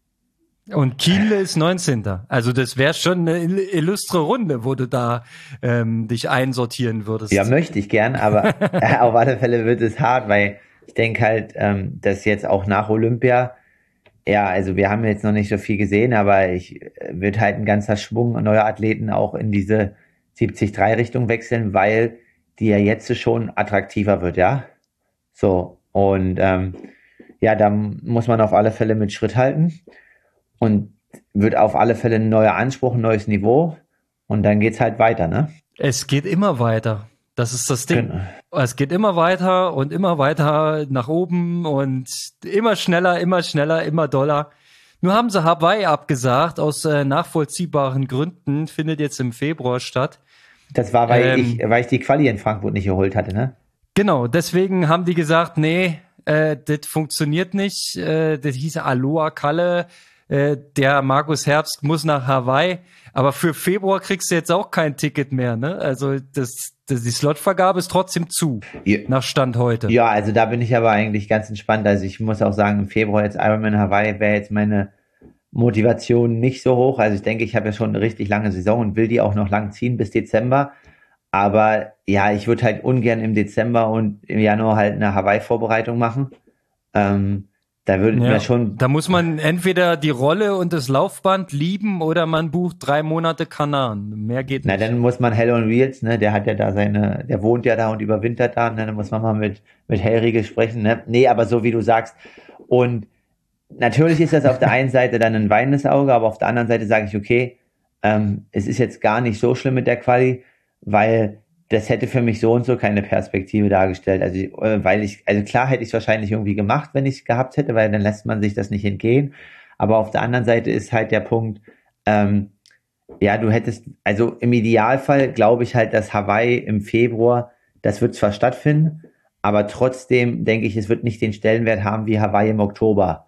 und Kienle ist neunzehnter Also das wäre schon eine illustre Runde, wo du da ähm, dich einsortieren würdest. Ja, möchte ich gern, aber auf alle Fälle wird es hart, weil ich denke halt, ähm, dass jetzt auch nach Olympia, ja, also wir haben jetzt noch nicht so viel gesehen, aber ich wird halt ein ganzer Schwung neuer Athleten auch in diese siebzig drei Richtung wechseln, weil die ja jetzt schon attraktiver wird, ja. So, und ähm, ja, da muss man auf alle Fälle mit Schritt halten. Und wird auf alle Fälle ein neuer Anspruch, ein neues Niveau. Und dann geht's halt weiter, ne? Es geht immer weiter. Das ist das Ding. Genau. Es geht immer weiter und immer weiter nach oben und immer schneller, immer schneller, immer doller. Nur haben sie Hawaii abgesagt, aus äh, nachvollziehbaren Gründen, findet jetzt im Februar statt. Das war, weil, ähm, ich, weil ich die Quali in Frankfurt nicht geholt hatte, ne? Genau, deswegen haben die gesagt, nee, äh, das funktioniert nicht. Äh, das hieß Aloha Kalle. Der Markus Herbst muss nach Hawaii, aber für Februar kriegst du jetzt auch kein Ticket mehr, ne? Also das, das die Slotvergabe ist trotzdem zu, ja. Nach Stand heute. Ja, also da bin ich aber eigentlich ganz entspannt. Also ich muss auch sagen, im Februar jetzt Ironman Hawaii wäre jetzt meine Motivation nicht so hoch. Also ich denke, ich habe ja schon eine richtig lange Saison und will die auch noch lang ziehen bis Dezember. Aber ja, ich würde halt ungern im Dezember und im Januar halt eine Hawaii-Vorbereitung machen. Ähm, Da würde Ja, mir schon, da muss man entweder die Rolle und das Laufband lieben oder man bucht drei Monate Kanaren. Mehr geht na, nicht. dann muss man Hell on Wheels, ne, der hat ja da seine, der wohnt ja da und überwintert da, ne, dann muss man mal mit, mit Hellriegel sprechen, ne. Nee, aber so wie du sagst. Und natürlich ist das auf der einen Seite dann ein weinendes Auge, aber auf der anderen Seite sage ich, okay, ähm, es ist jetzt gar nicht so schlimm mit der Quali, weil das hätte für mich so und so keine Perspektive dargestellt. Also, äh, weil ich, also klar hätte ich es wahrscheinlich irgendwie gemacht, wenn ich es gehabt hätte, weil dann lässt man sich das nicht entgehen. Aber auf der anderen Seite ist halt der Punkt, ähm, ja, du hättest, also im Idealfall glaube ich halt, dass Hawaii im Februar, das wird zwar stattfinden, aber trotzdem denke ich, es wird nicht den Stellenwert haben wie Hawaii im Oktober.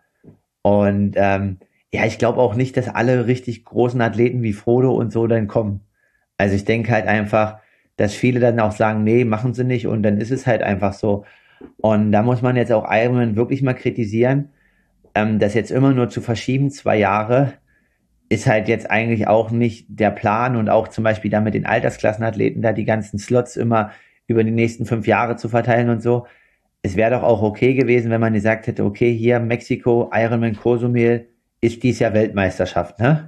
Und ähm, ja, ich glaube auch nicht, dass alle richtig großen Athleten wie Frodo und so dann kommen. Also ich denke halt einfach, dass viele dann auch sagen, nee, machen sie nicht und dann ist es halt einfach so. Und da muss man jetzt auch Ironman wirklich mal kritisieren, ähm, das jetzt immer nur zu verschieben, zwei Jahre, ist halt jetzt eigentlich auch nicht der Plan und auch zum Beispiel da mit den Altersklassenathleten da die ganzen Slots immer über die nächsten fünf Jahre zu verteilen und so. Es wäre doch auch okay gewesen, wenn man gesagt hätte, okay, hier Mexiko, Ironman Cozumel ist dies Jahr Weltmeisterschaft, ne?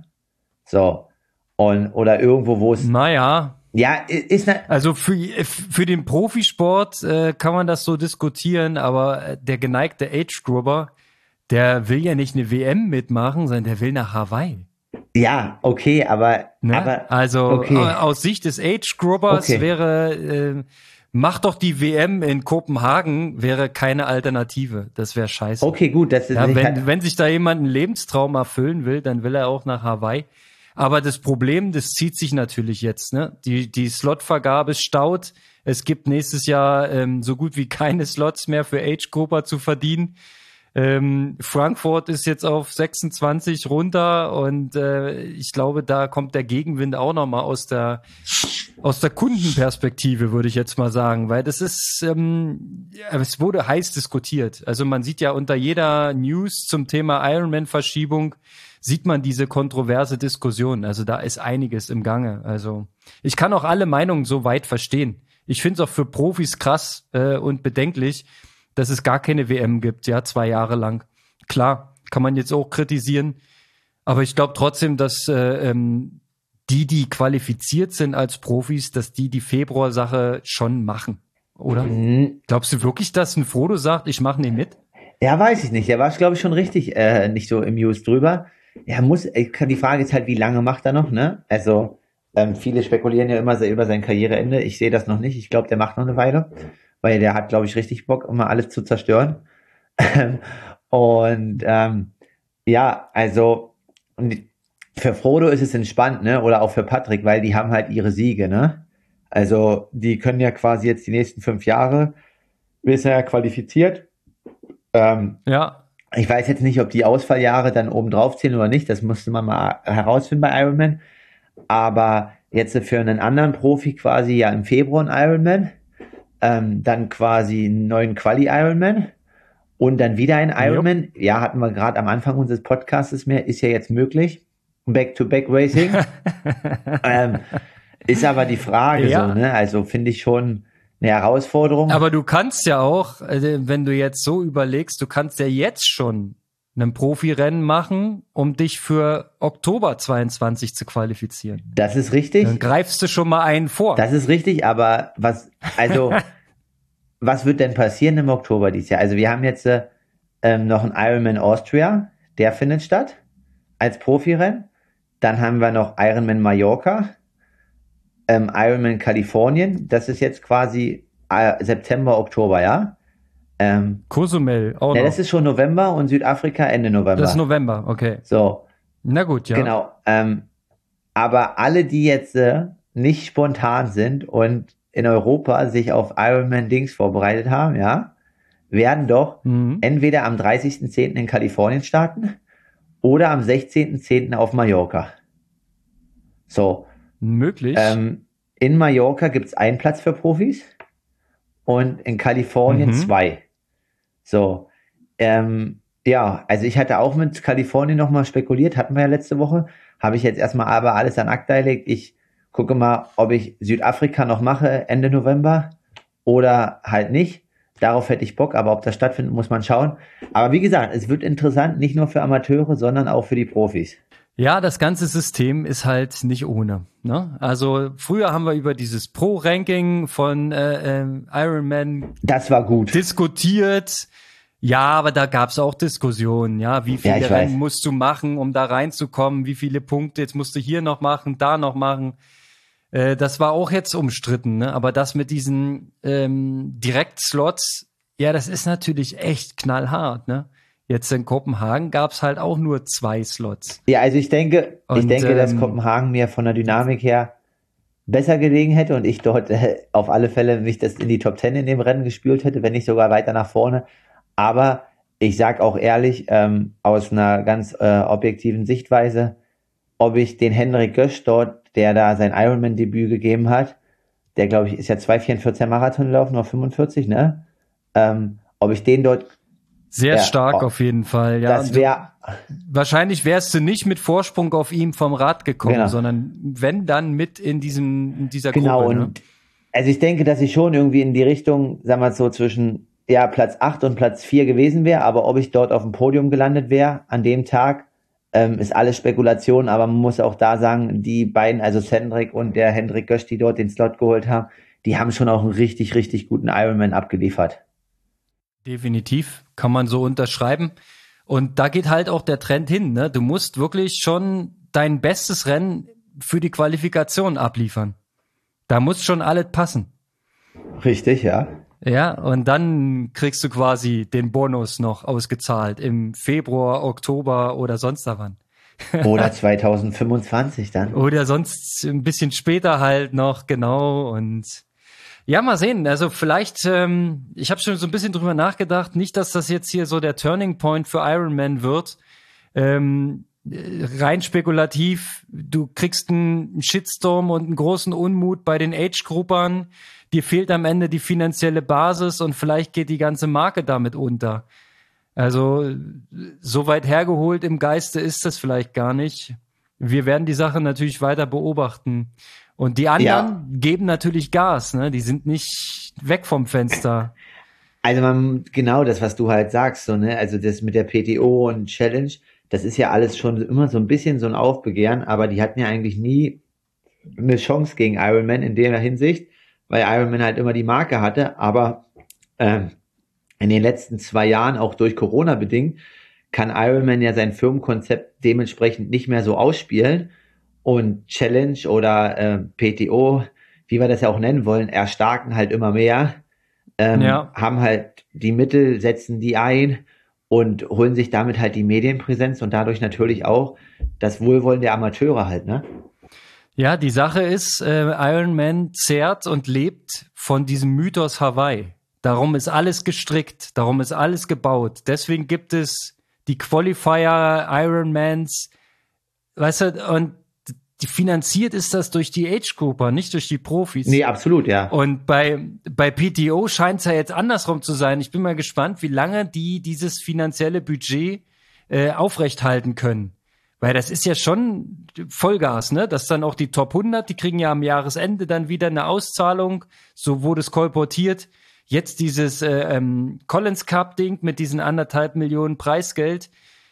So. Und, oder irgendwo, wo es, Naja, ja, ist, ne, also für, für den Profisport äh, kann man das so diskutieren, aber äh, der geneigte Age-Grubber, der will ja nicht eine W M mitmachen, sondern der will nach Hawaii. ja, okay, aber, Ne? aber, also okay. äh, aus Sicht des Age-Grubbers Okay. wäre, äh, mach doch die W M in Kopenhagen, wäre keine Alternative. Das wäre scheiße. okay, gut, das ist, Ja, ich wenn, halt, wenn sich da jemand einen Lebenstraum erfüllen will, dann will er auch nach Hawaii. Aber das Problem, das zieht sich natürlich jetzt. Ne? Die, die Slotvergabe staut. Es gibt nächstes Jahr ähm, so gut wie keine Slots mehr für Age-Grupper zu verdienen. Ähm, Frankfurt ist jetzt auf sechsundzwanzig runter und äh, ich glaube, da kommt der Gegenwind auch nochmal aus der aus der Kundenperspektive, würde ich jetzt mal sagen, weil das ist, ähm, ja, es wurde heiß diskutiert. Also man sieht ja unter jeder News zum Thema Ironman-Verschiebung sieht man diese kontroverse Diskussion. Also da ist einiges im Gange. Also ich kann auch alle Meinungen so weit verstehen. Ich finde es auch für Profis krass äh, und bedenklich, dass es gar keine W M gibt, ja, zwei Jahre lang. Klar, kann man jetzt auch kritisieren, aber ich glaube trotzdem, dass äh, ähm, die, die qualifiziert sind als Profis, dass die die Februar-Sache schon machen, oder? Mhm. Glaubst du wirklich, dass ein Frodo sagt, ich mache nicht mit? Ja, weiß ich nicht. Der war, glaube ich, schon richtig äh, nicht so im News drüber. Er muss, ich kann- die Frage ist halt, wie lange macht er noch, ne? Also, ähm, viele spekulieren ja immer so über sein Karriereende. Ich sehe das noch nicht. Ich glaube, der macht noch eine Weile, weil der hat, glaube ich, richtig Bock, immer alles zu zerstören. Und ähm, ja, also und für Frodo ist es entspannt, ne? Oder auch für Patrick, weil die haben halt ihre Siege, ne? Also, die können ja quasi jetzt die nächsten fünf Jahre, ist er ja qualifiziert. Ähm, Ja, ich weiß jetzt nicht, ob die Ausfalljahre dann oben drauf zählen oder nicht. Das musste man mal herausfinden bei Ironman. Aber jetzt für einen anderen Profi quasi ja im Februar ein Ironman, ähm, dann quasi einen neuen Quali-Ironman und dann wieder ein Ironman. Ja, hatten wir gerade am Anfang unseres Podcasts mehr, ist ja jetzt möglich. Back-to-Back-Racing. ähm, ist aber die Frage Ja. so, ne? Also finde ich schon eine Herausforderung. aber du kannst ja auch, äh, wenn du jetzt so überlegst, du kannst ja jetzt schon ein Profirennen machen, um dich für Oktober zweiundzwanzig zu qualifizieren. Das ist richtig. Dann greifst du schon mal einen vor. Das ist richtig, aber was, also, was wird denn passieren im Oktober dieses Jahr? Also wir haben jetzt äh, ähm, noch einen Ironman Austria, der findet statt als Profirennen. Dann haben wir noch Ironman Mallorca, ähm, Ironman Kalifornien. Das ist jetzt quasi äh, September, Oktober, ja? Ähm, Cozumel auch ja, noch. das ist schon November und Südafrika Ende November. Das ist November, okay. So, Na gut, ja. genau. Ähm, aber alle, die jetzt äh, nicht spontan sind und in Europa sich auf Ironman Dings vorbereitet haben, ja, werden doch Mhm. entweder am dreißigsten zehnten in Kalifornien starten oder am sechzehnten zehnten auf Mallorca. So, Möglich. ähm, in Mallorca gibt es einen Platz für Profis und in Kalifornien Mhm. zwei. So, ähm, ja, also ich hatte auch mit Kalifornien nochmal spekuliert, hatten wir ja letzte Woche, habe ich jetzt erstmal aber alles an Akta gelegt. Ich gucke mal, ob ich Südafrika noch mache Ende November oder halt nicht. darauf hätte ich Bock, aber ob das stattfindet, muss man schauen. Aber wie gesagt, es wird interessant, nicht nur für Amateure, sondern auch für die Profis. Ja, das ganze System ist halt nicht ohne. Ne? Also früher haben wir über dieses Pro-Ranking von äh, äh, Ironman Das war gut. diskutiert. Ja, aber da gab's auch Diskussionen. Ja, wie viele Ja, ich Rennen weiß. musst du machen, um da reinzukommen? Wie viele Punkte jetzt musst du hier noch machen, da noch machen? Äh, das war auch jetzt umstritten. Ne? Aber das mit diesen ähm, Direkt-Slots, ja, das ist natürlich echt knallhart. Ne? Jetzt in Kopenhagen gab's halt auch nur zwei Slots. Ja, also ich denke, ich Und, denke, dass ähm, Kopenhagen mir von der Dynamik her besser gelegen hätte und ich dort äh, auf alle Fälle mich das in die Top Ten in dem Rennen gespült hätte, wenn nicht sogar weiter nach vorne. Aber ich sag auch ehrlich, ähm, aus einer ganz äh, objektiven Sichtweise, ob ich den Henrik Gösch dort, der da sein Ironman-Debüt gegeben hat, der glaube ich ist ja zwei vierundvierzig Marathon gelaufen, noch fünfundvierzig, ne? Ähm, ob ich den dort, Sehr Ja, stark oh, auf jeden Fall. Ja, das Und wäre, wahrscheinlich wärst du nicht mit Vorsprung auf ihm vom Rad gekommen, Genau. sondern wenn dann mit in diesem in dieser genau, Gruppe. Ne? und also ich denke, dass ich schon irgendwie in die Richtung, sagen wir so, zwischen ja, Platz acht und Platz vier gewesen wäre, aber ob ich dort auf dem Podium gelandet wäre an dem Tag, ähm, ist alles Spekulation, aber man muss auch da sagen, die beiden, also Cendric und der Hendrik Gösch, die dort den Slot geholt haben, die haben schon auch einen richtig, richtig guten Ironman abgeliefert. Definitiv, kann man so unterschreiben. Und da geht halt auch der Trend hin. Ne? Du musst wirklich schon dein bestes Rennen für die Qualifikation abliefern. Da muss schon alles passen. Richtig, ja. Ja, und dann kriegst du quasi den Bonus noch ausgezahlt im Februar, Oktober oder sonst da wann. Oder zwanzig fünfundzwanzig dann. Oder sonst ein bisschen später halt noch, genau. Und ja, mal sehen. Also vielleicht, ähm, ich habe schon so ein bisschen drüber nachgedacht, nicht, dass das jetzt hier so der Turning Point für Ironman wird. Ähm, rein spekulativ, du kriegst einen Shitstorm und einen großen Unmut bei den Age-Gruppern. Dir fehlt am Ende die finanzielle Basis und vielleicht geht die ganze Marke damit unter. Also so weit hergeholt im Geiste ist das vielleicht gar nicht. Wir werden die Sache natürlich weiter beobachten. Und die anderen Ja. geben natürlich Gas, ne? Die sind nicht weg vom Fenster. Also man, genau das, was du halt sagst, so, ne, also das mit der P T O und Challenge, das ist ja alles schon immer so ein bisschen so ein Aufbegehren, aber die hatten ja eigentlich nie eine Chance gegen Ironman in der Hinsicht, weil Ironman halt immer die Marke hatte, aber ähm, in den letzten zwei Jahren, auch durch Corona bedingt, kann Ironman ja sein Firmenkonzept dementsprechend nicht mehr so ausspielen und Challenge oder äh, P T O, wie wir das ja auch nennen wollen, erstarken halt immer mehr, ähm, Ja. haben halt die Mittel, setzen die ein und holen sich damit halt die Medienpräsenz und dadurch natürlich auch das Wohlwollen der Amateure halt, ne? Ja, die Sache ist, äh, Iron Man zehrt und lebt von diesem Mythos Hawaii. Darum ist alles gestrickt, darum ist alles gebaut. Deswegen gibt es die Qualifier Ironmans, weißt du, und die finanziert ist das durch die Age-Grupper, nicht durch die Profis. Nee, absolut, ja. Und bei, bei P T O scheint es ja jetzt andersrum zu sein. Ich bin mal gespannt, wie lange die dieses finanzielle Budget äh, aufrechthalten können. Weil das ist ja schon Vollgas, ne? Dass dann auch die Top hundert, die kriegen ja am Jahresende dann wieder eine Auszahlung. So wurde es kolportiert. Jetzt dieses äh, ähm, Collins Cup Ding mit diesen anderthalb Millionen Preisgeld.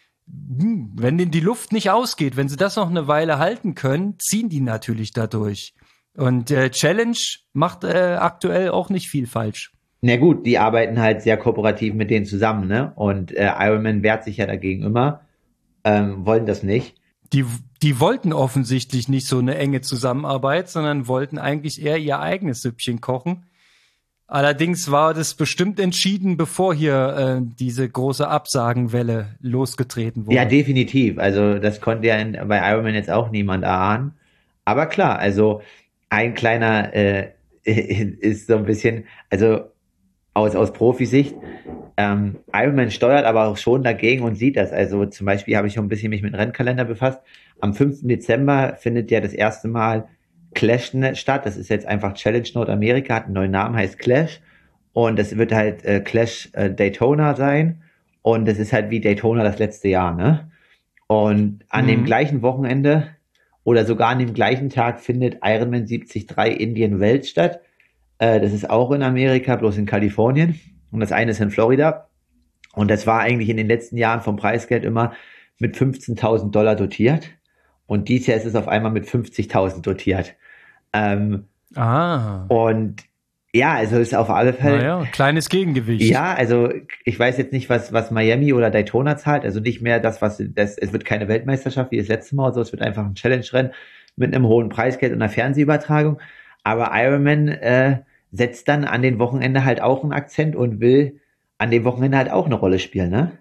Hm, wenn denen die Luft nicht ausgeht, wenn sie das noch eine Weile halten können, ziehen die natürlich dadurch. Und äh, Challenge macht äh, aktuell auch nicht viel falsch. Na gut, die arbeiten halt sehr kooperativ mit denen zusammen, ne? Und äh, Ironman wehrt sich ja dagegen immer, ähm, wollen das nicht. Die, die wollten offensichtlich nicht so eine enge Zusammenarbeit, sondern wollten eigentlich eher ihr eigenes Süppchen kochen. Allerdings war das bestimmt entschieden, bevor hier äh, diese große Absagenwelle losgetreten wurde. Ja, definitiv. Also das konnte ja in, bei Ironman jetzt auch niemand ahnen. Aber klar, also ein kleiner äh, ist so ein bisschen, also aus, aus Profisicht, ähm, Ironman steuert aber auch schon dagegen und sieht das. Also zum Beispiel habe ich schon ein bisschen mich mit dem Rennkalender befasst. Am fünften Dezember findet ja das erste Mal Clash statt. Das ist jetzt einfach Challenge Nordamerika, hat einen neuen Namen, heißt Clash. Und das wird halt äh, Clash äh, Daytona sein. Und das ist halt wie Daytona das letzte Jahr, ne? Und an Mhm. dem gleichen Wochenende oder sogar an dem gleichen Tag findet Ironman siebzig Komma drei Indian Wells statt. Äh, das ist auch in Amerika, bloß in Kalifornien. und das eine ist in Florida. Und das war eigentlich in den letzten Jahren vom Preisgeld immer mit fünfzehntausend Dollar dotiert. Und dieses Jahr ist es auf einmal mit fünfzigtausend dotiert. Ähm, ah. Und ja, also ist auf alle Fälle. Naja, kleines Gegengewicht. Ja, also ich weiß jetzt nicht, was, was Miami oder Daytona zahlt. Also nicht mehr das, was, das, es wird keine Weltmeisterschaft wie das letzte Mal, so, es wird einfach ein Challenge-Rennen mit einem hohen Preisgeld und einer Fernsehübertragung. Aber Ironman äh, setzt dann an den Wochenende halt auch einen Akzent und will an dem Wochenende halt auch eine Rolle spielen, ne?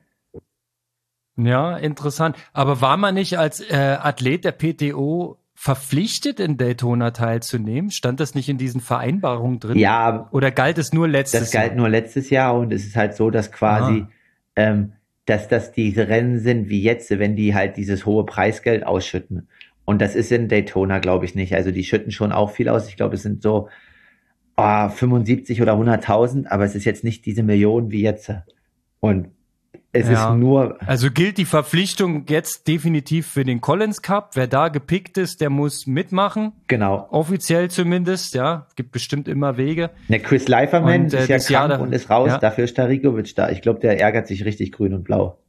Ja, interessant. Aber war man nicht als äh, Athlet der P T O verpflichtet, in Daytona teilzunehmen? Stand das nicht in diesen Vereinbarungen drin? Ja. Oder galt es nur letztes Jahr? Das galt Jahr? nur letztes Jahr und es ist halt so, dass quasi, ah. ähm, dass das diese Rennen sind wie jetzt, wenn die halt dieses hohe Preisgeld ausschütten. Und das ist in Daytona, glaube ich, nicht. Also die schütten schon auch viel aus. Ich glaube, es sind so oh, fünfundsiebzig oder hunderttausend, aber es ist jetzt nicht diese Millionen wie jetzt. Und es ja. ist nur... Also gilt die Verpflichtung jetzt definitiv für den Collins Cup. Wer da gepickt ist, der muss mitmachen. Genau. Offiziell zumindest, ja. Gibt bestimmt immer Wege. Ne, Chris Leiferman und, äh, ist ja das Jahr krank da- und ist raus. ja. Dafür ist Starikovic da. Ich glaube, der ärgert sich richtig grün und blau.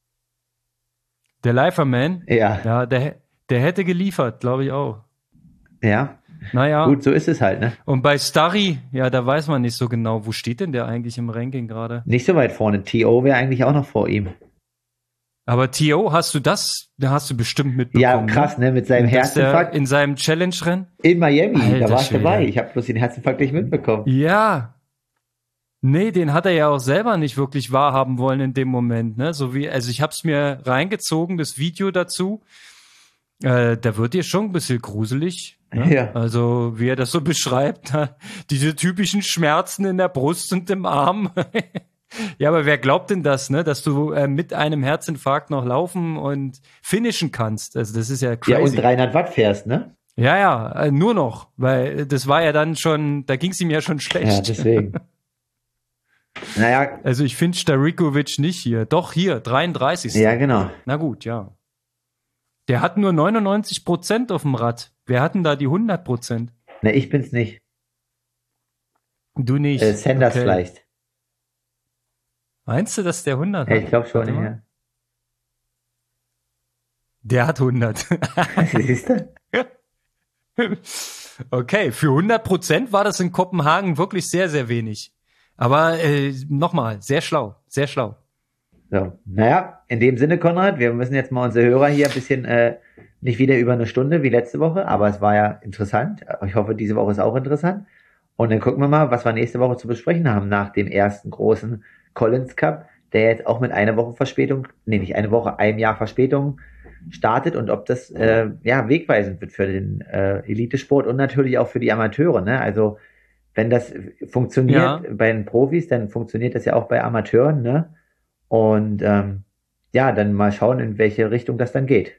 Der Leiferman, Ja, ja, der, der hätte geliefert, glaube ich auch. ja. Naja, Gut, so ist es halt, ne? und bei Starry, ja, da weiß man nicht so genau, wo steht denn der eigentlich im Ranking gerade? Nicht so weit vorne. T O wäre eigentlich auch noch vor ihm. Aber T O, hast du das, da hast du bestimmt mitbekommen. Ja, krass, ne? Mit seinem ne? Dass der Herzinfarkt in seinem Challenge-Rennen? in Miami. Alter Da warst du Schwede. dabei. Ich habe bloß den Herzinfarkt nicht mitbekommen. Ja. Nee, den hat er ja auch selber nicht wirklich wahrhaben wollen in dem Moment, ne? So wie, also ich hab's mir reingezogen, das Video dazu. Äh, da wird dir schon ein bisschen gruselig. Ne? Ja. Also, wie er das so beschreibt, diese typischen Schmerzen in der Brust und im Arm. Ja, aber wer glaubt denn das, ne? Dass du äh, mit einem Herzinfarkt noch laufen und finishen kannst? Also, das ist ja crazy. Ja, und dreihundert Watt fährst, ne? Ja, ja, äh, nur noch, weil das war ja dann schon, da ging's ihm ja schon schlecht. Ja, deswegen. Naja, Also ich finde Starikovic nicht hier. Doch hier, dreiunddreißig. ja, genau. Na gut, ja. Der hat nur neunundneunzig Prozent auf dem Rad. Wir hatten da die hundert Prozent. Ne, ich bin's nicht. Du nicht. Äh, Sanders Okay. vielleicht. Meinst du, dass der hundert Ja, hat? ich glaube schon, Warte mal. ja. Der hat hundert. Siehst du? Okay, für hundert Prozent war das in Kopenhagen wirklich sehr, sehr wenig. Aber äh, nochmal, sehr schlau, sehr schlau. So. Naja, in dem Sinne, Konrad, wir müssen jetzt mal unsere Hörer hier ein bisschen, äh, nicht wieder über eine Stunde wie letzte Woche, aber es war ja interessant. Ich hoffe, diese Woche ist auch interessant. Und dann gucken wir mal, was wir nächste Woche zu besprechen haben nach dem ersten großen Collins Cup, der jetzt auch mit einer Woche Verspätung, nee, nicht eine Woche, einem Jahr Verspätung startet und ob das äh, ja wegweisend wird für den äh, Elitesport und natürlich auch für die Amateure. Ne? Also wenn das funktioniert Ja. bei den Profis, dann funktioniert das ja auch bei Amateuren. Ne? Und ähm, ja, dann mal schauen, in welche Richtung das dann geht.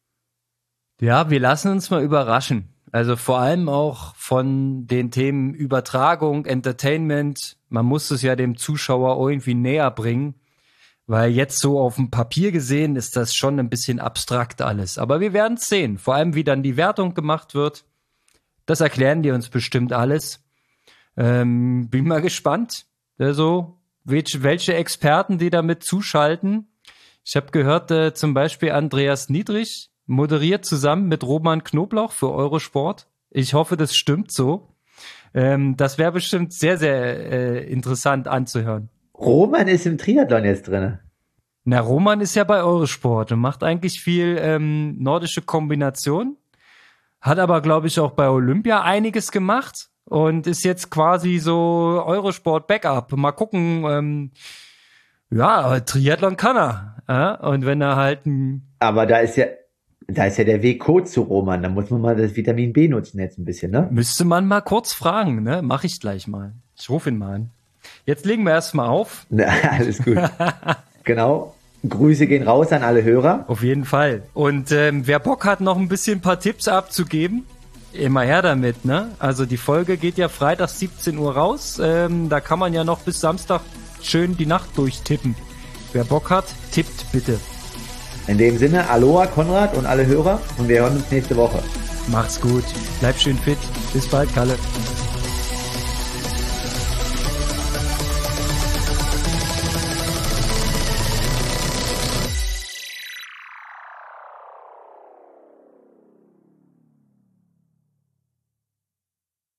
Ja, wir lassen uns mal überraschen. Also vor allem auch von den Themen Übertragung, Entertainment. Man muss es ja dem Zuschauer irgendwie näher bringen, weil jetzt so auf dem Papier gesehen ist das schon ein bisschen abstrakt alles. Aber wir werden es sehen. Vor allem, wie dann die Wertung gemacht wird. Das erklären die uns bestimmt alles. Ähm, bin mal gespannt. Also, welche, welche Experten die damit zuschalten. Ich habe gehört, äh, zum Beispiel Andreas Niedrig moderiert zusammen mit Roman Knoblauch für Eurosport. Ich hoffe, das stimmt so. Ähm, das wäre bestimmt sehr, sehr äh, interessant anzuhören. Roman ist im Triathlon jetzt drin. Na, Roman ist ja bei Eurosport und macht eigentlich viel ähm, nordische Kombination. Hat aber, glaube ich, auch bei Olympia einiges gemacht und ist jetzt quasi so Eurosport-Backup. Mal gucken, ähm, ja, aber Triathlon kann er. Äh? Und wenn er halt ein Aber da ist ja, da ist ja der Weg kurz zu Roman. Da muss man mal das Vitamin B nutzen jetzt ein bisschen, ne? Müsste man mal kurz fragen, ne? Mach ich gleich mal. Ich rufe ihn mal an. Jetzt legen wir erstmal auf. Na, alles gut. Genau. Grüße gehen raus an alle Hörer. Auf jeden Fall. Und ähm, wer Bock hat, noch ein bisschen ein paar Tipps abzugeben, immer her damit, ne? Also die Folge geht ja Freitag siebzehn Uhr raus. Ähm, da kann man ja noch bis Samstag schön die Nacht durchtippen. Wer Bock hat, tippt bitte. In dem Sinne, Aloha Konrad und alle Hörer und wir hören uns nächste Woche. Macht's gut. Bleib schön fit. Bis bald, Kalle.